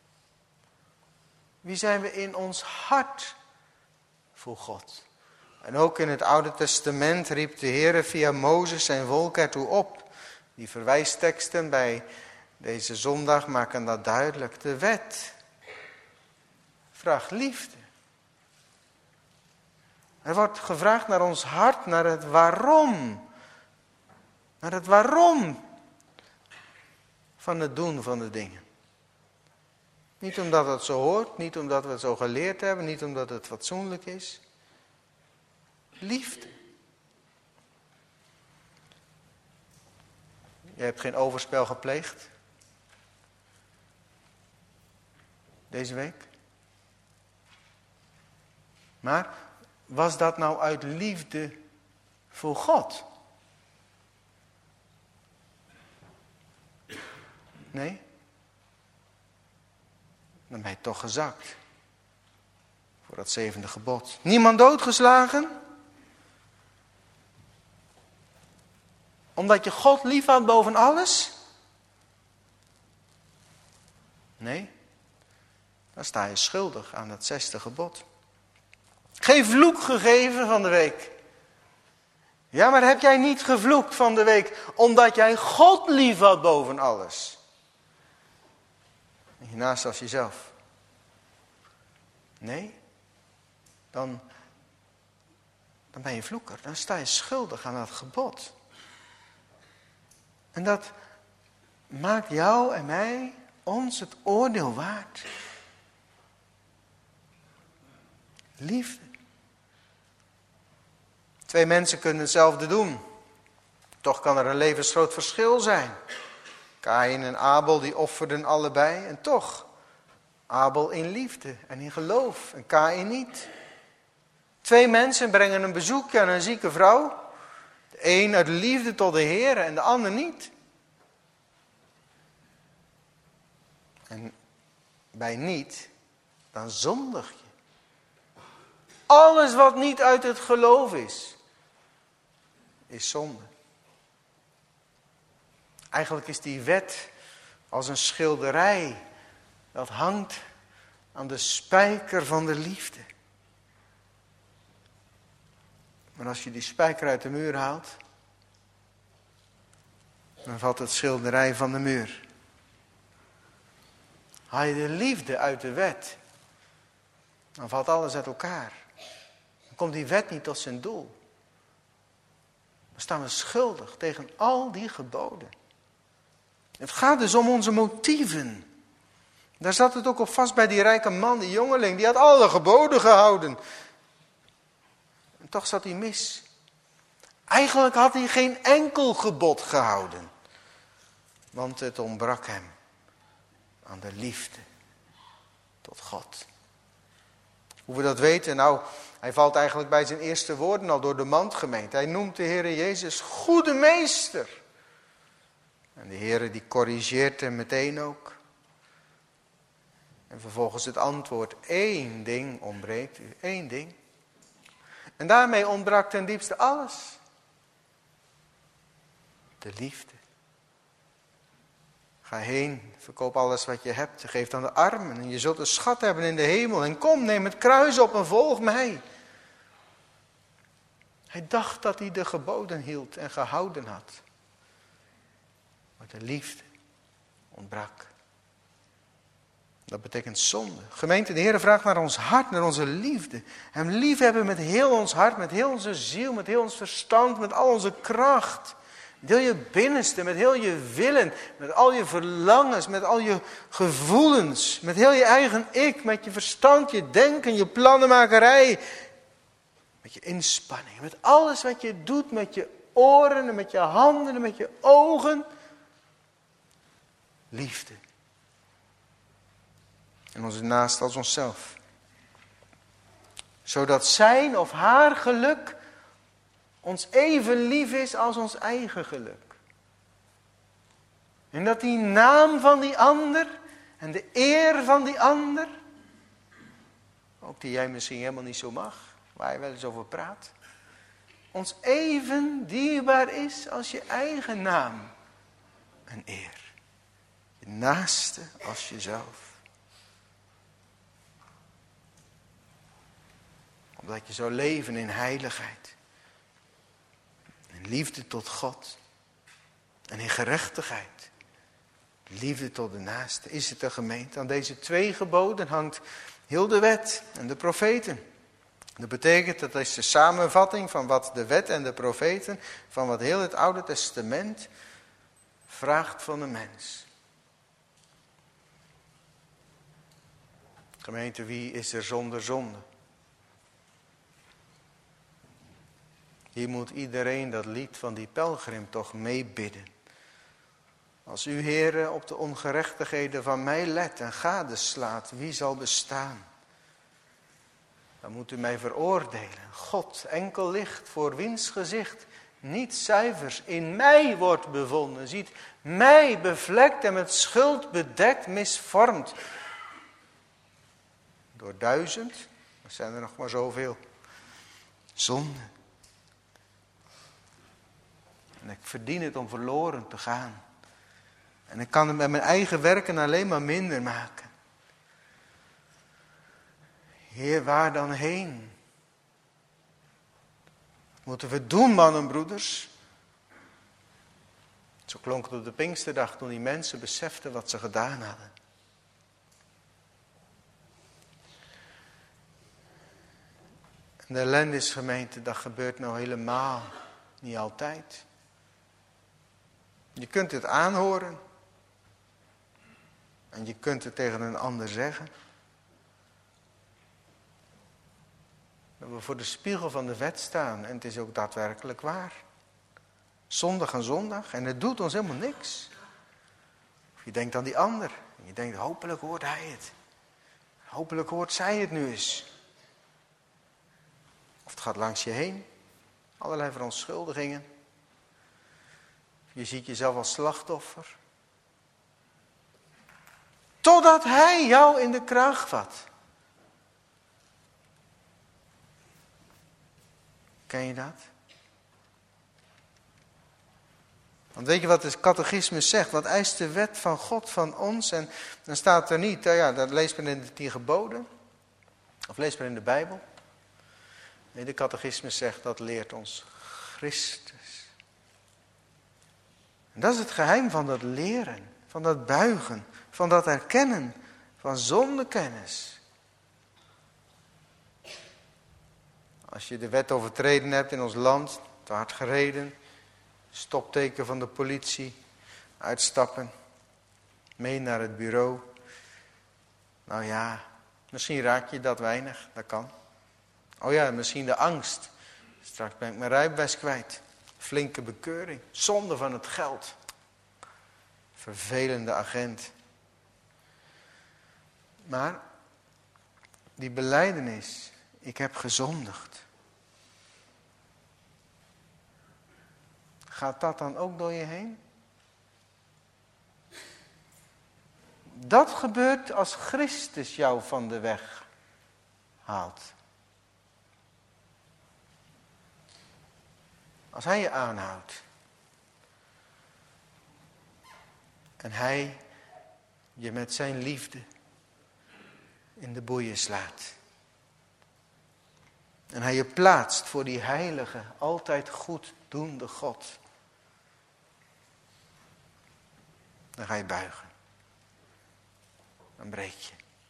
S1: Wie zijn we in ons hart voor God? En ook in het Oude Testament riep de Heer via Mozes zijn volk ertoe op. Die verwijsteksten bij deze zondag maken dat duidelijk. De wet vraagt liefde. Er wordt gevraagd naar ons hart, naar het waarom. Naar het waarom van het doen van de dingen. Niet omdat het zo hoort, niet omdat we het zo geleerd hebben, niet omdat het fatsoenlijk is. Liefde. Je hebt geen overspel gepleegd deze week. Maar was dat nou uit liefde voor God? Nee? Dan ben je toch gezakt. Voor dat 7e gebod. Niemand doodgeslagen? Omdat je God lief had boven alles? Nee. Dan sta je schuldig aan het 6e gebod. Geen vloek gegeven van de week. Ja, maar heb jij niet gevloekt van de week omdat jij God lief had boven alles? En je naast als jezelf. Nee, dan ben je vloeker. Dan sta je schuldig aan dat gebod. En dat maakt jou en mij, ons het oordeel waard. Liefde. 2 mensen kunnen hetzelfde doen. Toch kan er een levensgroot verschil zijn. Kaïn en Abel die offerden allebei. En toch Abel in liefde en in geloof en Kaïn niet. 2 mensen brengen een bezoekje aan een zieke vrouw. De een uit liefde tot de Heer en de ander niet. En bij niet, dan zondig je. Alles wat niet uit het geloof is zonde. Eigenlijk is die wet als een schilderij dat hangt aan de spijker van de liefde. Maar als je die spijker uit de muur haalt, dan valt het schilderij van de muur. Haal je de liefde uit de wet, dan valt alles uit elkaar. Dan komt die wet niet tot zijn doel. Dan staan we schuldig tegen al die geboden. Het gaat dus om onze motieven. Daar zat het ook op vast bij die rijke man, die jongeling. Die had alle geboden gehouden. En toch zat hij mis. Eigenlijk had hij geen enkel gebod gehouden. Want het ontbrak hem aan de liefde tot God. Hoe we dat weten? Nou, hij valt eigenlijk bij zijn eerste woorden al door de mand gemeend. Hij noemt de Heere Jezus goede meester. En de Heere die corrigeert hem meteen ook. En vervolgens het antwoord, 1 ding ontbreekt u, 1 ding. En daarmee ontbrak ten diepste alles. De liefde. Ga heen, verkoop alles wat je hebt, geef aan de armen. En je zult een schat hebben in de hemel. En kom, neem het kruis op en volg mij. Hij dacht dat hij de geboden hield en gehouden had. Maar de liefde ontbrak. Dat betekent zonde. Gemeente, de Heer vraagt naar ons hart, naar onze liefde. Hem liefhebben met heel ons hart, met heel onze ziel, met heel ons verstand, met al onze kracht. Met heel je binnenste, met heel je willen, met al je verlangens, met al je gevoelens. Met heel je eigen ik, met je verstand, je denken, je plannenmakerij. Met je inspanning, met alles wat je doet, met je oren en met je handen en met je ogen. Liefde. En onze naast als onszelf. Zodat zijn of haar geluk ons even lief is als ons eigen geluk. En dat die naam van die ander en de eer van die ander, ook die jij misschien helemaal niet zo mag, waar je wel eens over praat, ons even dierbaar is als je eigen naam en eer. Je naaste als jezelf. Omdat je zou leven in heiligheid. In liefde tot God. En in gerechtigheid. Liefde tot de naaste. Is het de gemeente? Aan deze 2 geboden hangt heel de wet en de profeten. Dat betekent, dat is de samenvatting van wat de wet en de profeten, van wat heel het Oude Testament vraagt van de mens. Gemeente, wie is er zonder zonde? Hier moet iedereen dat lied van die pelgrim toch meebidden. Als u, Heere, op de ongerechtigheden van mij let en gadeslaat, wie zal bestaan? Dan moet u mij veroordelen. God, enkel licht, voor wiens gezicht niet zuivers in mij wordt bevonden. Ziet mij bevlekt en met schuld bedekt, misvormd. Door 1000, er zijn er nog maar zoveel, zonde. En ik verdien het om verloren te gaan. En ik kan het met mijn eigen werken alleen maar minder maken. Heer, waar dan heen? Wat moeten we doen, mannen en broeders? Zo klonk het op de Pinksterdag toen die mensen beseften wat ze gedaan hadden. En de ellende is, gemeente, dat gebeurt nou helemaal niet altijd. Je kunt het aanhoren. En je kunt het tegen een ander zeggen. Dat we voor de spiegel van de wet staan. En het is ook daadwerkelijk waar. Zondag aan zondag. En het doet ons helemaal niks. Of je denkt aan die ander. En je denkt, hopelijk hoort hij het. Hopelijk hoort zij het nu eens. Of het gaat langs je heen. Allerlei verontschuldigingen. Je ziet jezelf als slachtoffer. Totdat hij jou in de kraag vat. Ken je dat? Want weet je wat de catechismus zegt? Wat eist de wet van God van ons? En dan staat er niet, dat leest men in de 10 geboden. Of leest men in de Bijbel. Nee, de catechismus zegt, dat leert ons Christus. En dat is het geheim van dat leren, van dat buigen, van dat erkennen, van zondekennis. Als je de wet overtreden hebt in ons land, te hard gereden, stopteken van de politie, uitstappen, mee naar het bureau. Nou ja, misschien raak je dat weinig, dat kan. Oh ja, misschien de angst. Straks ben ik mijn rijbewijs kwijt. Flinke bekeuring, zonde van het geld. Vervelende agent. Maar die belijdenis, ik heb gezondigd. Gaat dat dan ook door je heen? Dat gebeurt als Christus jou van de weg haalt. Als hij je aanhoudt. En hij je met zijn liefde in de boeien slaat. En hij je plaatst voor die heilige, altijd goeddoende God. Dan ga je buigen. Dan breek je.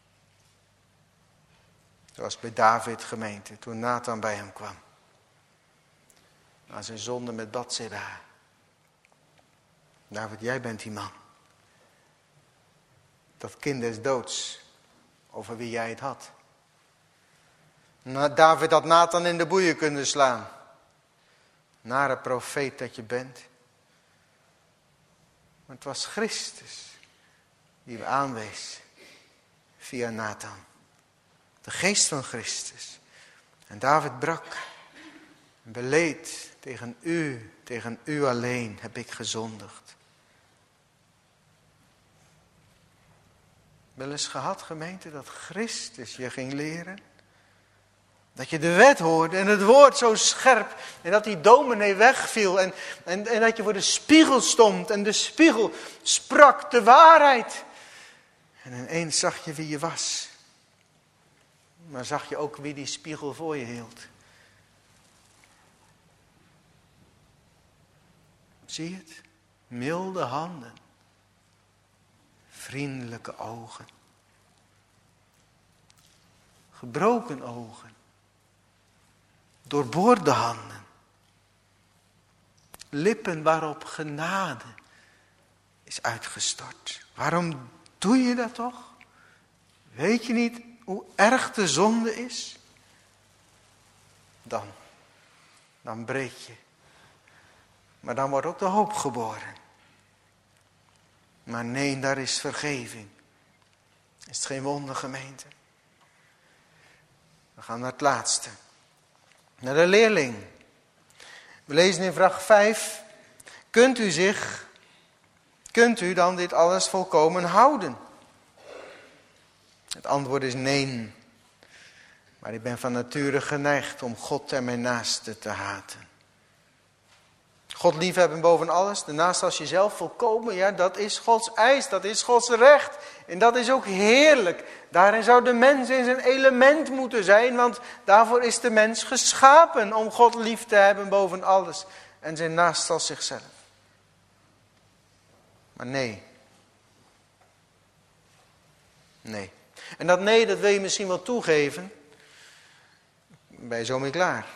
S1: Zoals bij David gemeente, toen Nathan bij hem kwam. Na zijn zonde met Batseba. David, jij bent die man. Dat kind des doods, over wie jij het had. David had Nathan in de boeien kunnen slaan. Nare profeet dat je bent. Maar het was Christus die hem aanwees via Nathan. De geest van Christus. En David brak en beleed, tegen u alleen heb ik gezondigd. Wel eens gehad, gemeente, dat Christus je ging leren? Dat je de wet hoorde en het woord zo scherp. En dat die dominee wegviel. En dat je voor de spiegel stond. En de spiegel sprak de waarheid. En ineens zag je wie je was. Maar zag je ook wie die spiegel voor je hield. Zie je het? Milde handen. Vriendelijke ogen. Gebroken ogen. Doorboorde handen. Lippen waarop genade is uitgestort. Waarom doe je dat toch? Weet je niet hoe erg de zonde is? Dan breek je. Maar dan wordt ook de hoop geboren. Maar nee, daar is vergeving. Is het geen wonder, gemeente? We gaan naar het laatste. Naar de leerling. We lezen in vraag 5. Kunt u dan dit alles volkomen houden? Het antwoord is nee. Maar ik ben van nature geneigd om God en mijn naaste te haten. God liefhebben boven alles, de naaste als jezelf volkomen, ja, dat is Gods eis, dat is Gods recht. En dat is ook heerlijk. Daarin zou de mens in zijn element moeten zijn, want daarvoor is de mens geschapen om God lief te hebben boven alles. En zijn naaste als zichzelf. Maar nee. Nee. En dat nee, dat wil je misschien wel toegeven. Ben je zo mee klaar.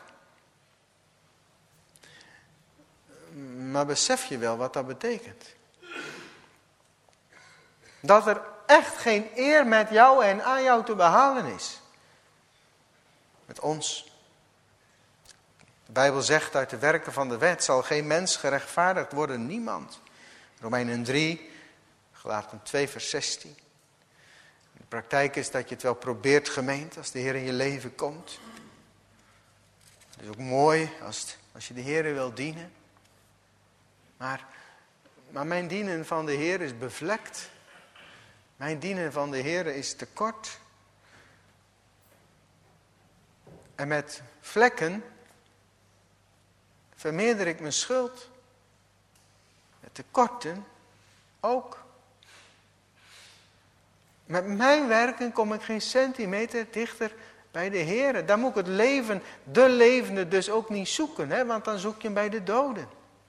S1: Maar besef je wel wat dat betekent? Dat er echt geen eer met jou en aan jou te behalen is. Met ons. De Bijbel zegt uit de werken van de wet zal geen mens gerechtvaardigd worden, niemand. Romeinen 3, Galaten 2 vers 16. De praktijk is dat je het wel probeert, gemeente, als de Heer in je leven komt. Het is ook mooi als je de Heer wil dienen. Maar mijn dienen van de Heer is bevlekt. Mijn dienen van de Heer is tekort. En met vlekken vermeerder ik mijn schuld. Met tekorten ook. Met mijn werken kom ik geen centimeter dichter bij de Heer. Daar moet ik het leven, de levende, dus ook niet zoeken. Hè? Want dan zoek je hem bij de doden.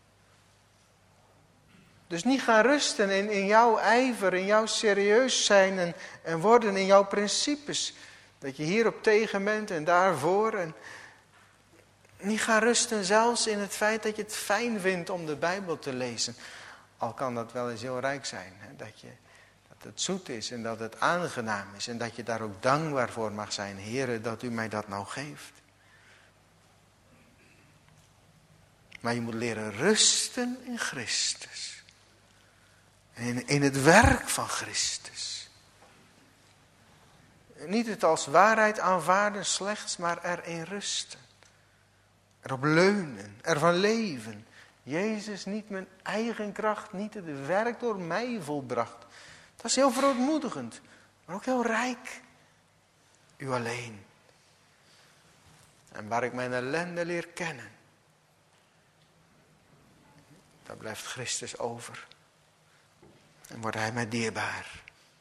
S1: Dus niet gaan rusten in jouw ijver, in jouw serieus zijn en worden in jouw principes. Dat je hierop tegen bent en daarvoor. En niet gaan rusten zelfs in het feit dat je het fijn vindt om de Bijbel te lezen. Al kan dat wel eens heel rijk zijn. Hè? Dat het zoet is en dat het aangenaam is. En dat je daar ook dankbaar voor mag zijn. Heere, dat u mij dat nou geeft. Maar je moet leren rusten in Christus. En in het werk van Christus. Niet het als waarheid aanvaarden slechts, maar erin rusten. Erop leunen, ervan leven. Jezus, niet mijn eigen kracht, niet het werk door mij volbracht. Dat is heel verootmoedigend, maar ook heel rijk. U alleen. En waar ik mijn ellende leer kennen, daar blijft Christus over. En wordt hij mij dierbaar.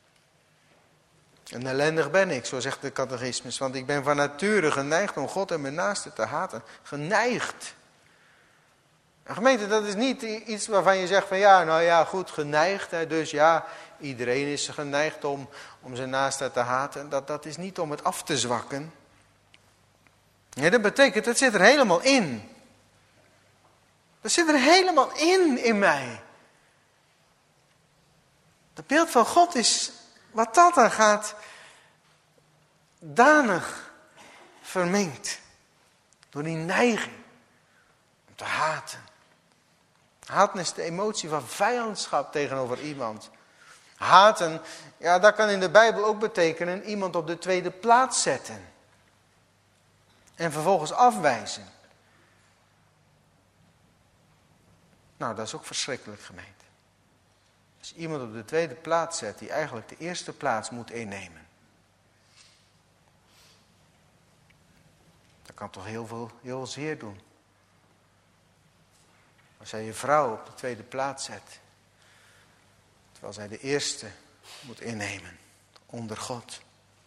S1: En ellendig ben ik, zo zegt de catechismus, want ik ben van nature geneigd om God en mijn naaste te haten. Geneigd. En gemeente, dat is niet iets waarvan je zegt van ja, nou ja, goed, geneigd. Hè, dus ja, iedereen is geneigd om zijn naaste te haten. Dat is niet om het af te zwakken. Nee, dat betekent, dat zit er helemaal in. Dat zit er helemaal in mij. Het beeld van God is, wat dat dan gaat, danig vermengd. Door die neiging om te haten. Haten is de emotie van vijandschap tegenover iemand. Haten, ja, dat kan in de Bijbel ook betekenen iemand op de tweede plaats zetten. En vervolgens afwijzen. Nou, dat is ook verschrikkelijk, gemeente. Als je iemand op de tweede plaats zet die eigenlijk de eerste plaats moet innemen. Dat kan toch heel veel zeer doen. Als jij je vrouw op de tweede plaats zet. Terwijl zij de eerste moet innemen. Onder God.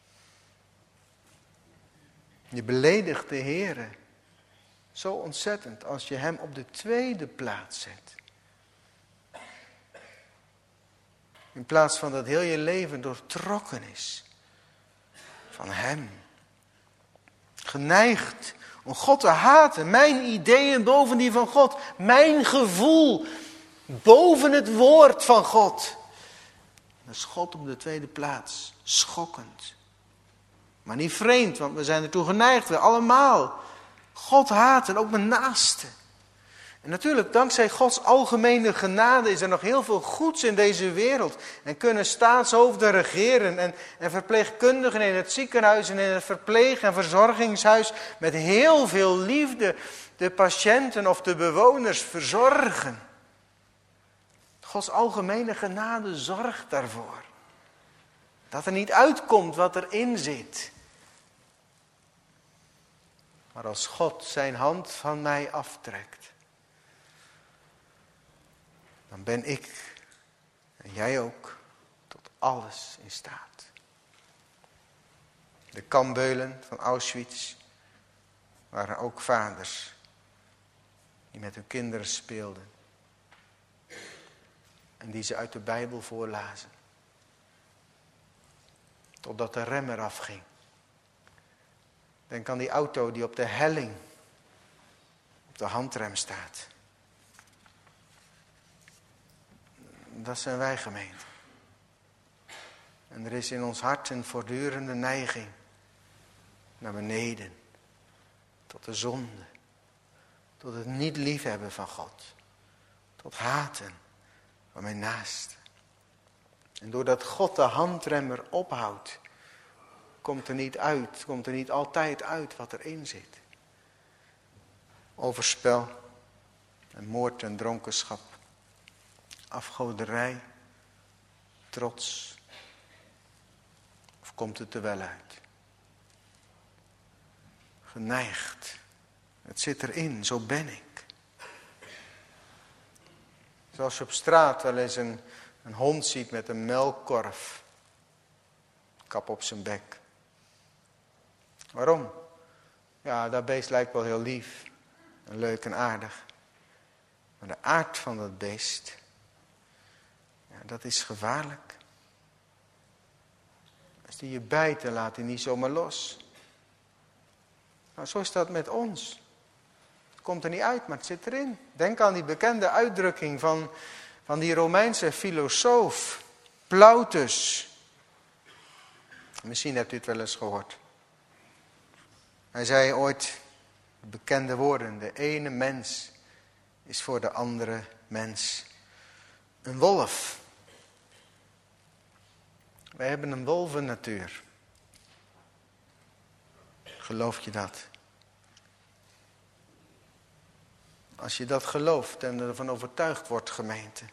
S1: Je beledigt de Heere. Zo ontzettend als je hem op de tweede plaats zet. In plaats van dat heel je leven doortrokken is. Van hem. Geneigd om God te haten. Mijn ideeën boven die van God. Mijn gevoel boven het woord van God. Dat is God op de tweede plaats. Schokkend. Maar niet vreemd, want we zijn ertoe geneigd. We allemaal. God haten, ook mijn naaste. En natuurlijk, dankzij Gods algemene genade is er nog heel veel goeds in deze wereld. En kunnen staatshoofden regeren en verpleegkundigen in het ziekenhuis en in het verpleeg- en verzorgingshuis met heel veel liefde de patiënten of de bewoners verzorgen. Gods algemene genade zorgt daarvoor. Dat er niet uitkomt wat erin zit. Maar als God zijn hand van mij aftrekt, dan ben ik, en jij ook, tot alles in staat. De kambeulen van Auschwitz waren ook vaders die met hun kinderen speelden. En die ze uit de Bijbel voorlazen. Totdat de rem eraf ging. Denk aan die auto die op de helling op de handrem staat. Dat zijn wij, gemeente. En er is in ons hart een voortdurende neiging naar beneden. Tot de zonde. Tot het niet liefhebben van God. Tot haten van mijn naaste. En doordat God de handremmer ophoudt, komt er niet altijd uit wat erin zit. Overspel en moord en dronkenschap, afgoderij, trots. Of komt het er wel uit? Geneigd. Het zit erin, zo ben ik. Zoals je op straat wel eens een hond ziet met een melkkorf. Kap op zijn bek. Waarom? Ja, dat beest lijkt wel heel lief. En leuk en aardig. Maar de aard van dat beest, ja, dat is gevaarlijk. Als die je bijt, dan laat hij niet zomaar los. Nou, zo is dat met ons. Het komt er niet uit, maar het zit erin. Denk aan die bekende uitdrukking van die Romeinse filosoof, Plautus. Misschien hebt u het wel eens gehoord. Hij zei ooit de bekende woorden: de ene mens is voor de andere mens een wolf. Wij hebben een wolvennatuur. Geloof je dat? Als je dat gelooft en ervan overtuigd wordt, gemeente.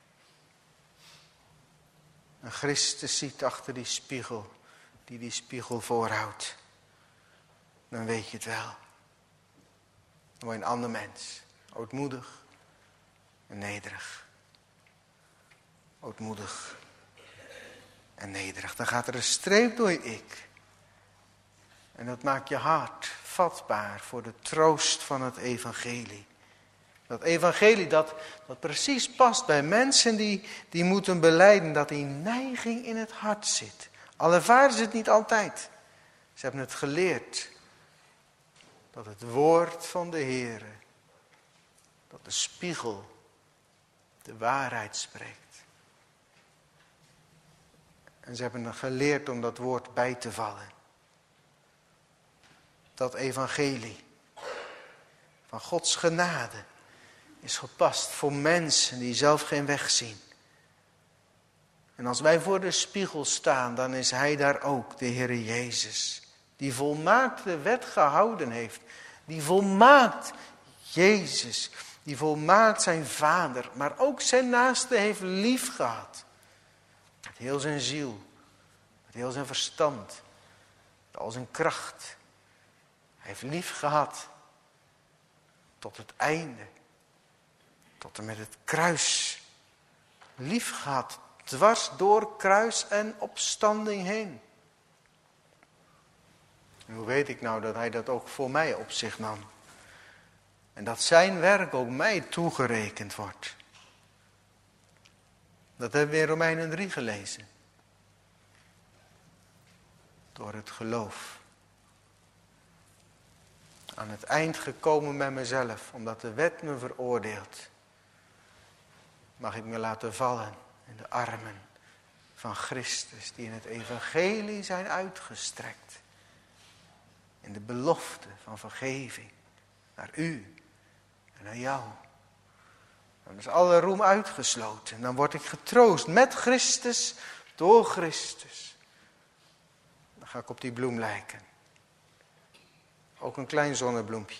S1: En Christus ziet achter die spiegel, die spiegel voorhoudt. Dan weet je het wel. Dan word je een ander mens. Ootmoedig en nederig. Ootmoedig en nederig. Dan gaat er een streep door je ik. En dat maakt je hart vatbaar voor de troost van het evangelie. Dat evangelie dat precies past bij mensen die moeten belijden dat die neiging in het hart zit. Al ervaren ze het niet altijd. Ze hebben het geleerd. Dat het woord van de Heere, dat de spiegel de waarheid spreekt. En ze hebben geleerd om dat woord bij te vallen. Dat evangelie van Gods genade is gepast voor mensen die zelf geen weg zien. En als wij voor de spiegel staan, dan is Hij daar ook, de Heere Jezus. Die volmaakt de wet gehouden heeft. Die volmaakt Jezus. Die volmaakt zijn Vader. Maar ook zijn naaste heeft lief gehad. Met heel zijn ziel. Met heel zijn verstand. Met al zijn kracht. Hij heeft lief gehad. Tot het einde. Tot en met het kruis. Lief gehad. Dwars door kruis en opstanding heen. En hoe weet ik nou dat hij dat ook voor mij op zich nam? En dat zijn werk ook mij toegerekend wordt. Dat hebben we in Romeinen 3 gelezen. Door het geloof. Aan het eind gekomen met mezelf, omdat de wet me veroordeelt. Mag ik me laten vallen in de armen van Christus, die in het evangelie zijn uitgestrekt. In de belofte van vergeving naar u en naar jou. Dan is alle roem uitgesloten. Dan word ik getroost met Christus, door Christus. Dan ga ik op die bloem lijken. Ook een klein zonnebloempje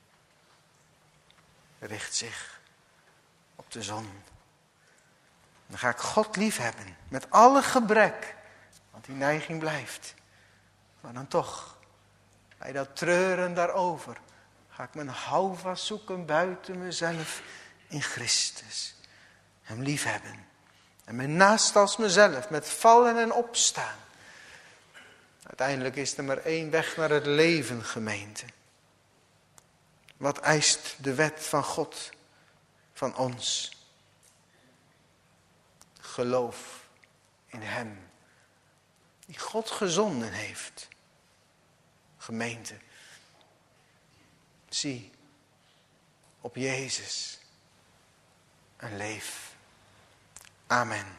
S1: richt zich op de zon. Dan ga ik God lief hebben met alle gebrek, want die neiging blijft. Maar dan toch, bij dat treuren daarover, ga ik mijn houvast zoeken buiten mezelf in Christus. Hem lief hebben. En mijn naast als mezelf, met vallen en opstaan. Uiteindelijk is er maar één weg naar het leven, gemeente. Wat eist de wet van God van ons? Geloof in Hem, die God gezonden heeft. Gemeente, zie op Jezus en leef. Amen.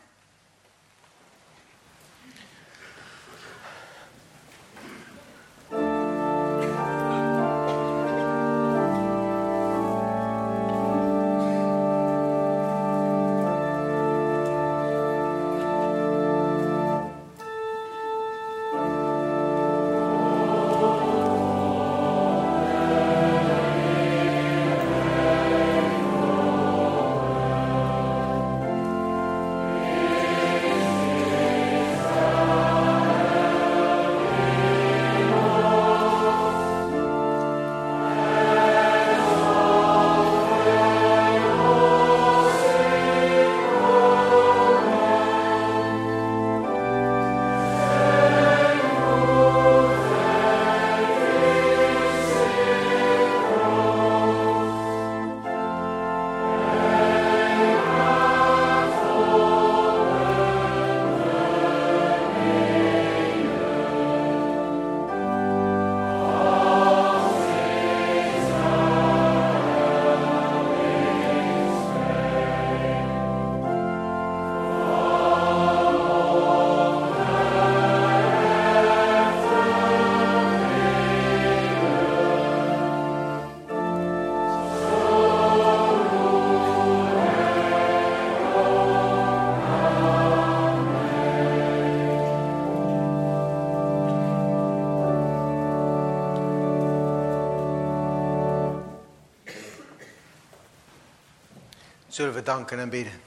S1: Zullen we danken en bidden.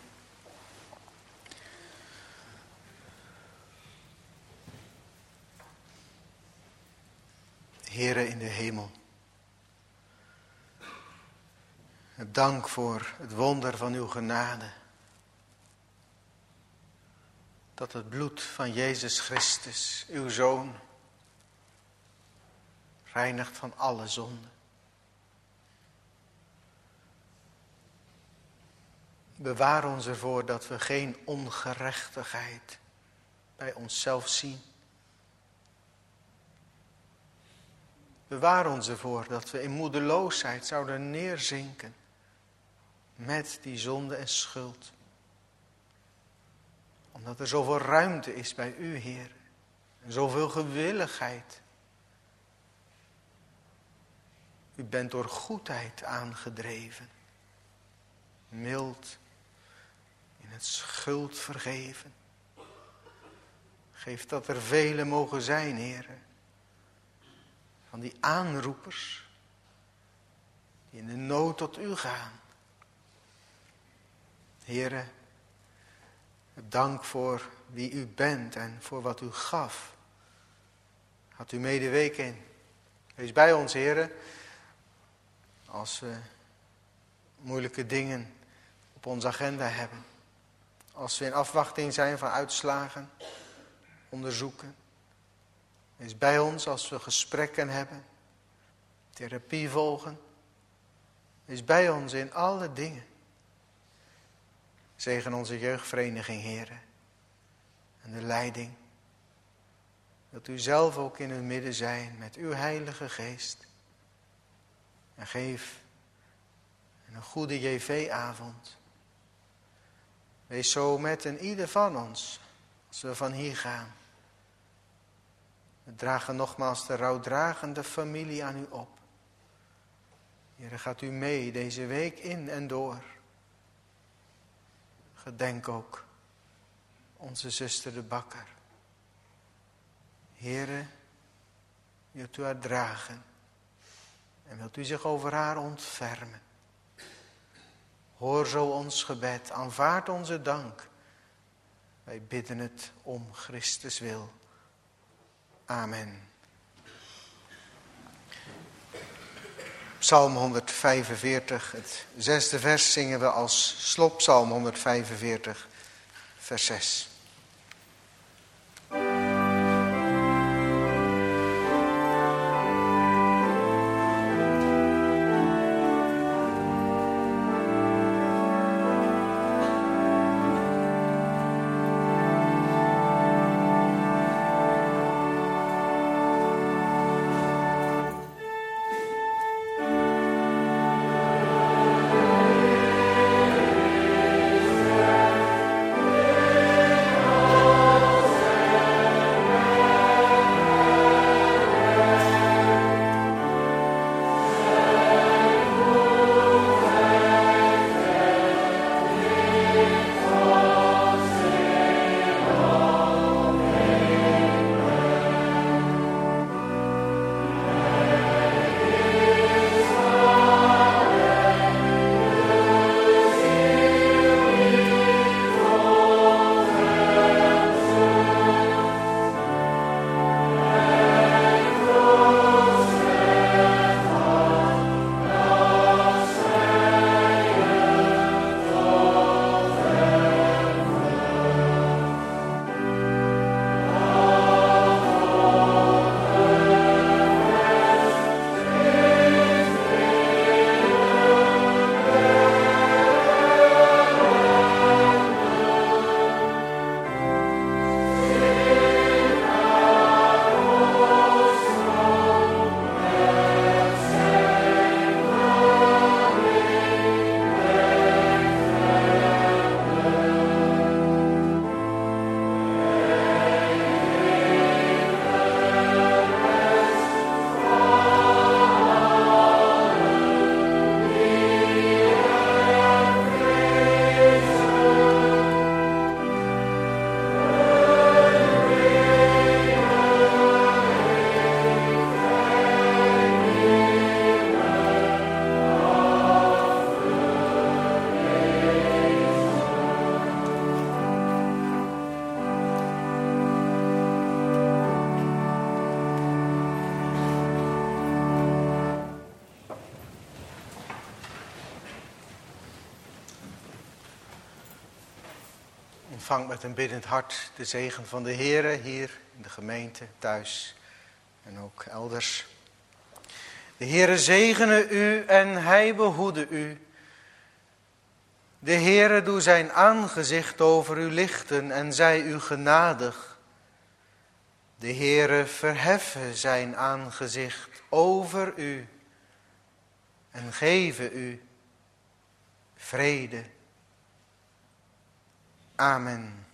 S1: Heere in de hemel. Dank voor het wonder van uw genade. Dat het bloed van Jezus Christus, uw Zoon, reinigt van alle zonde. Bewaar ons ervoor dat we geen ongerechtigheid bij onszelf zien. Bewaar ons ervoor dat we in moedeloosheid zouden neerzinken met die zonde en schuld. Omdat er zoveel ruimte is bij u, Heer. En zoveel gewilligheid. U bent door goedheid aangedreven. Mild in het schuld vergeven. Geef dat er velen mogen zijn, Heer. Van die aanroepers. Die in de nood tot u gaan. Heere, dank voor wie u bent en voor wat u gaf. Had u medeweek in. Wees bij ons, Heere. Als we moeilijke dingen op onze agenda hebben. Als we in afwachting zijn van uitslagen, onderzoeken. Wees bij ons als we gesprekken hebben, therapie volgen. Wees bij ons in alle dingen. Zegen onze jeugdvereniging, Heere. En de leiding. Wilt u zelf ook in hun midden zijn met uw Heilige Geest. En geef een goede JV-avond. Wees zo met en ieder van ons als we van hier gaan. We dragen nogmaals de rouwdragende familie aan u op. Heere, gaat u mee deze week in en door. Gedenk ook onze zuster de Bakker. Heere, wilt u haar dragen en wilt u zich over haar ontfermen. Hoor zo ons gebed, aanvaard onze dank. Wij bidden het om Christus wil. Amen. Psalm 145, het 6e vers zingen we als sloppsalm 145, vers 6. Ontvang met een biddend hart de zegen van de Heere hier in de gemeente, thuis en ook elders. De Heere zegene u en hij behoede u. De Heere doe zijn aangezicht over u lichten en zij u genadig. De Heere verheffe zijn aangezicht over u en geven u vrede. Amen.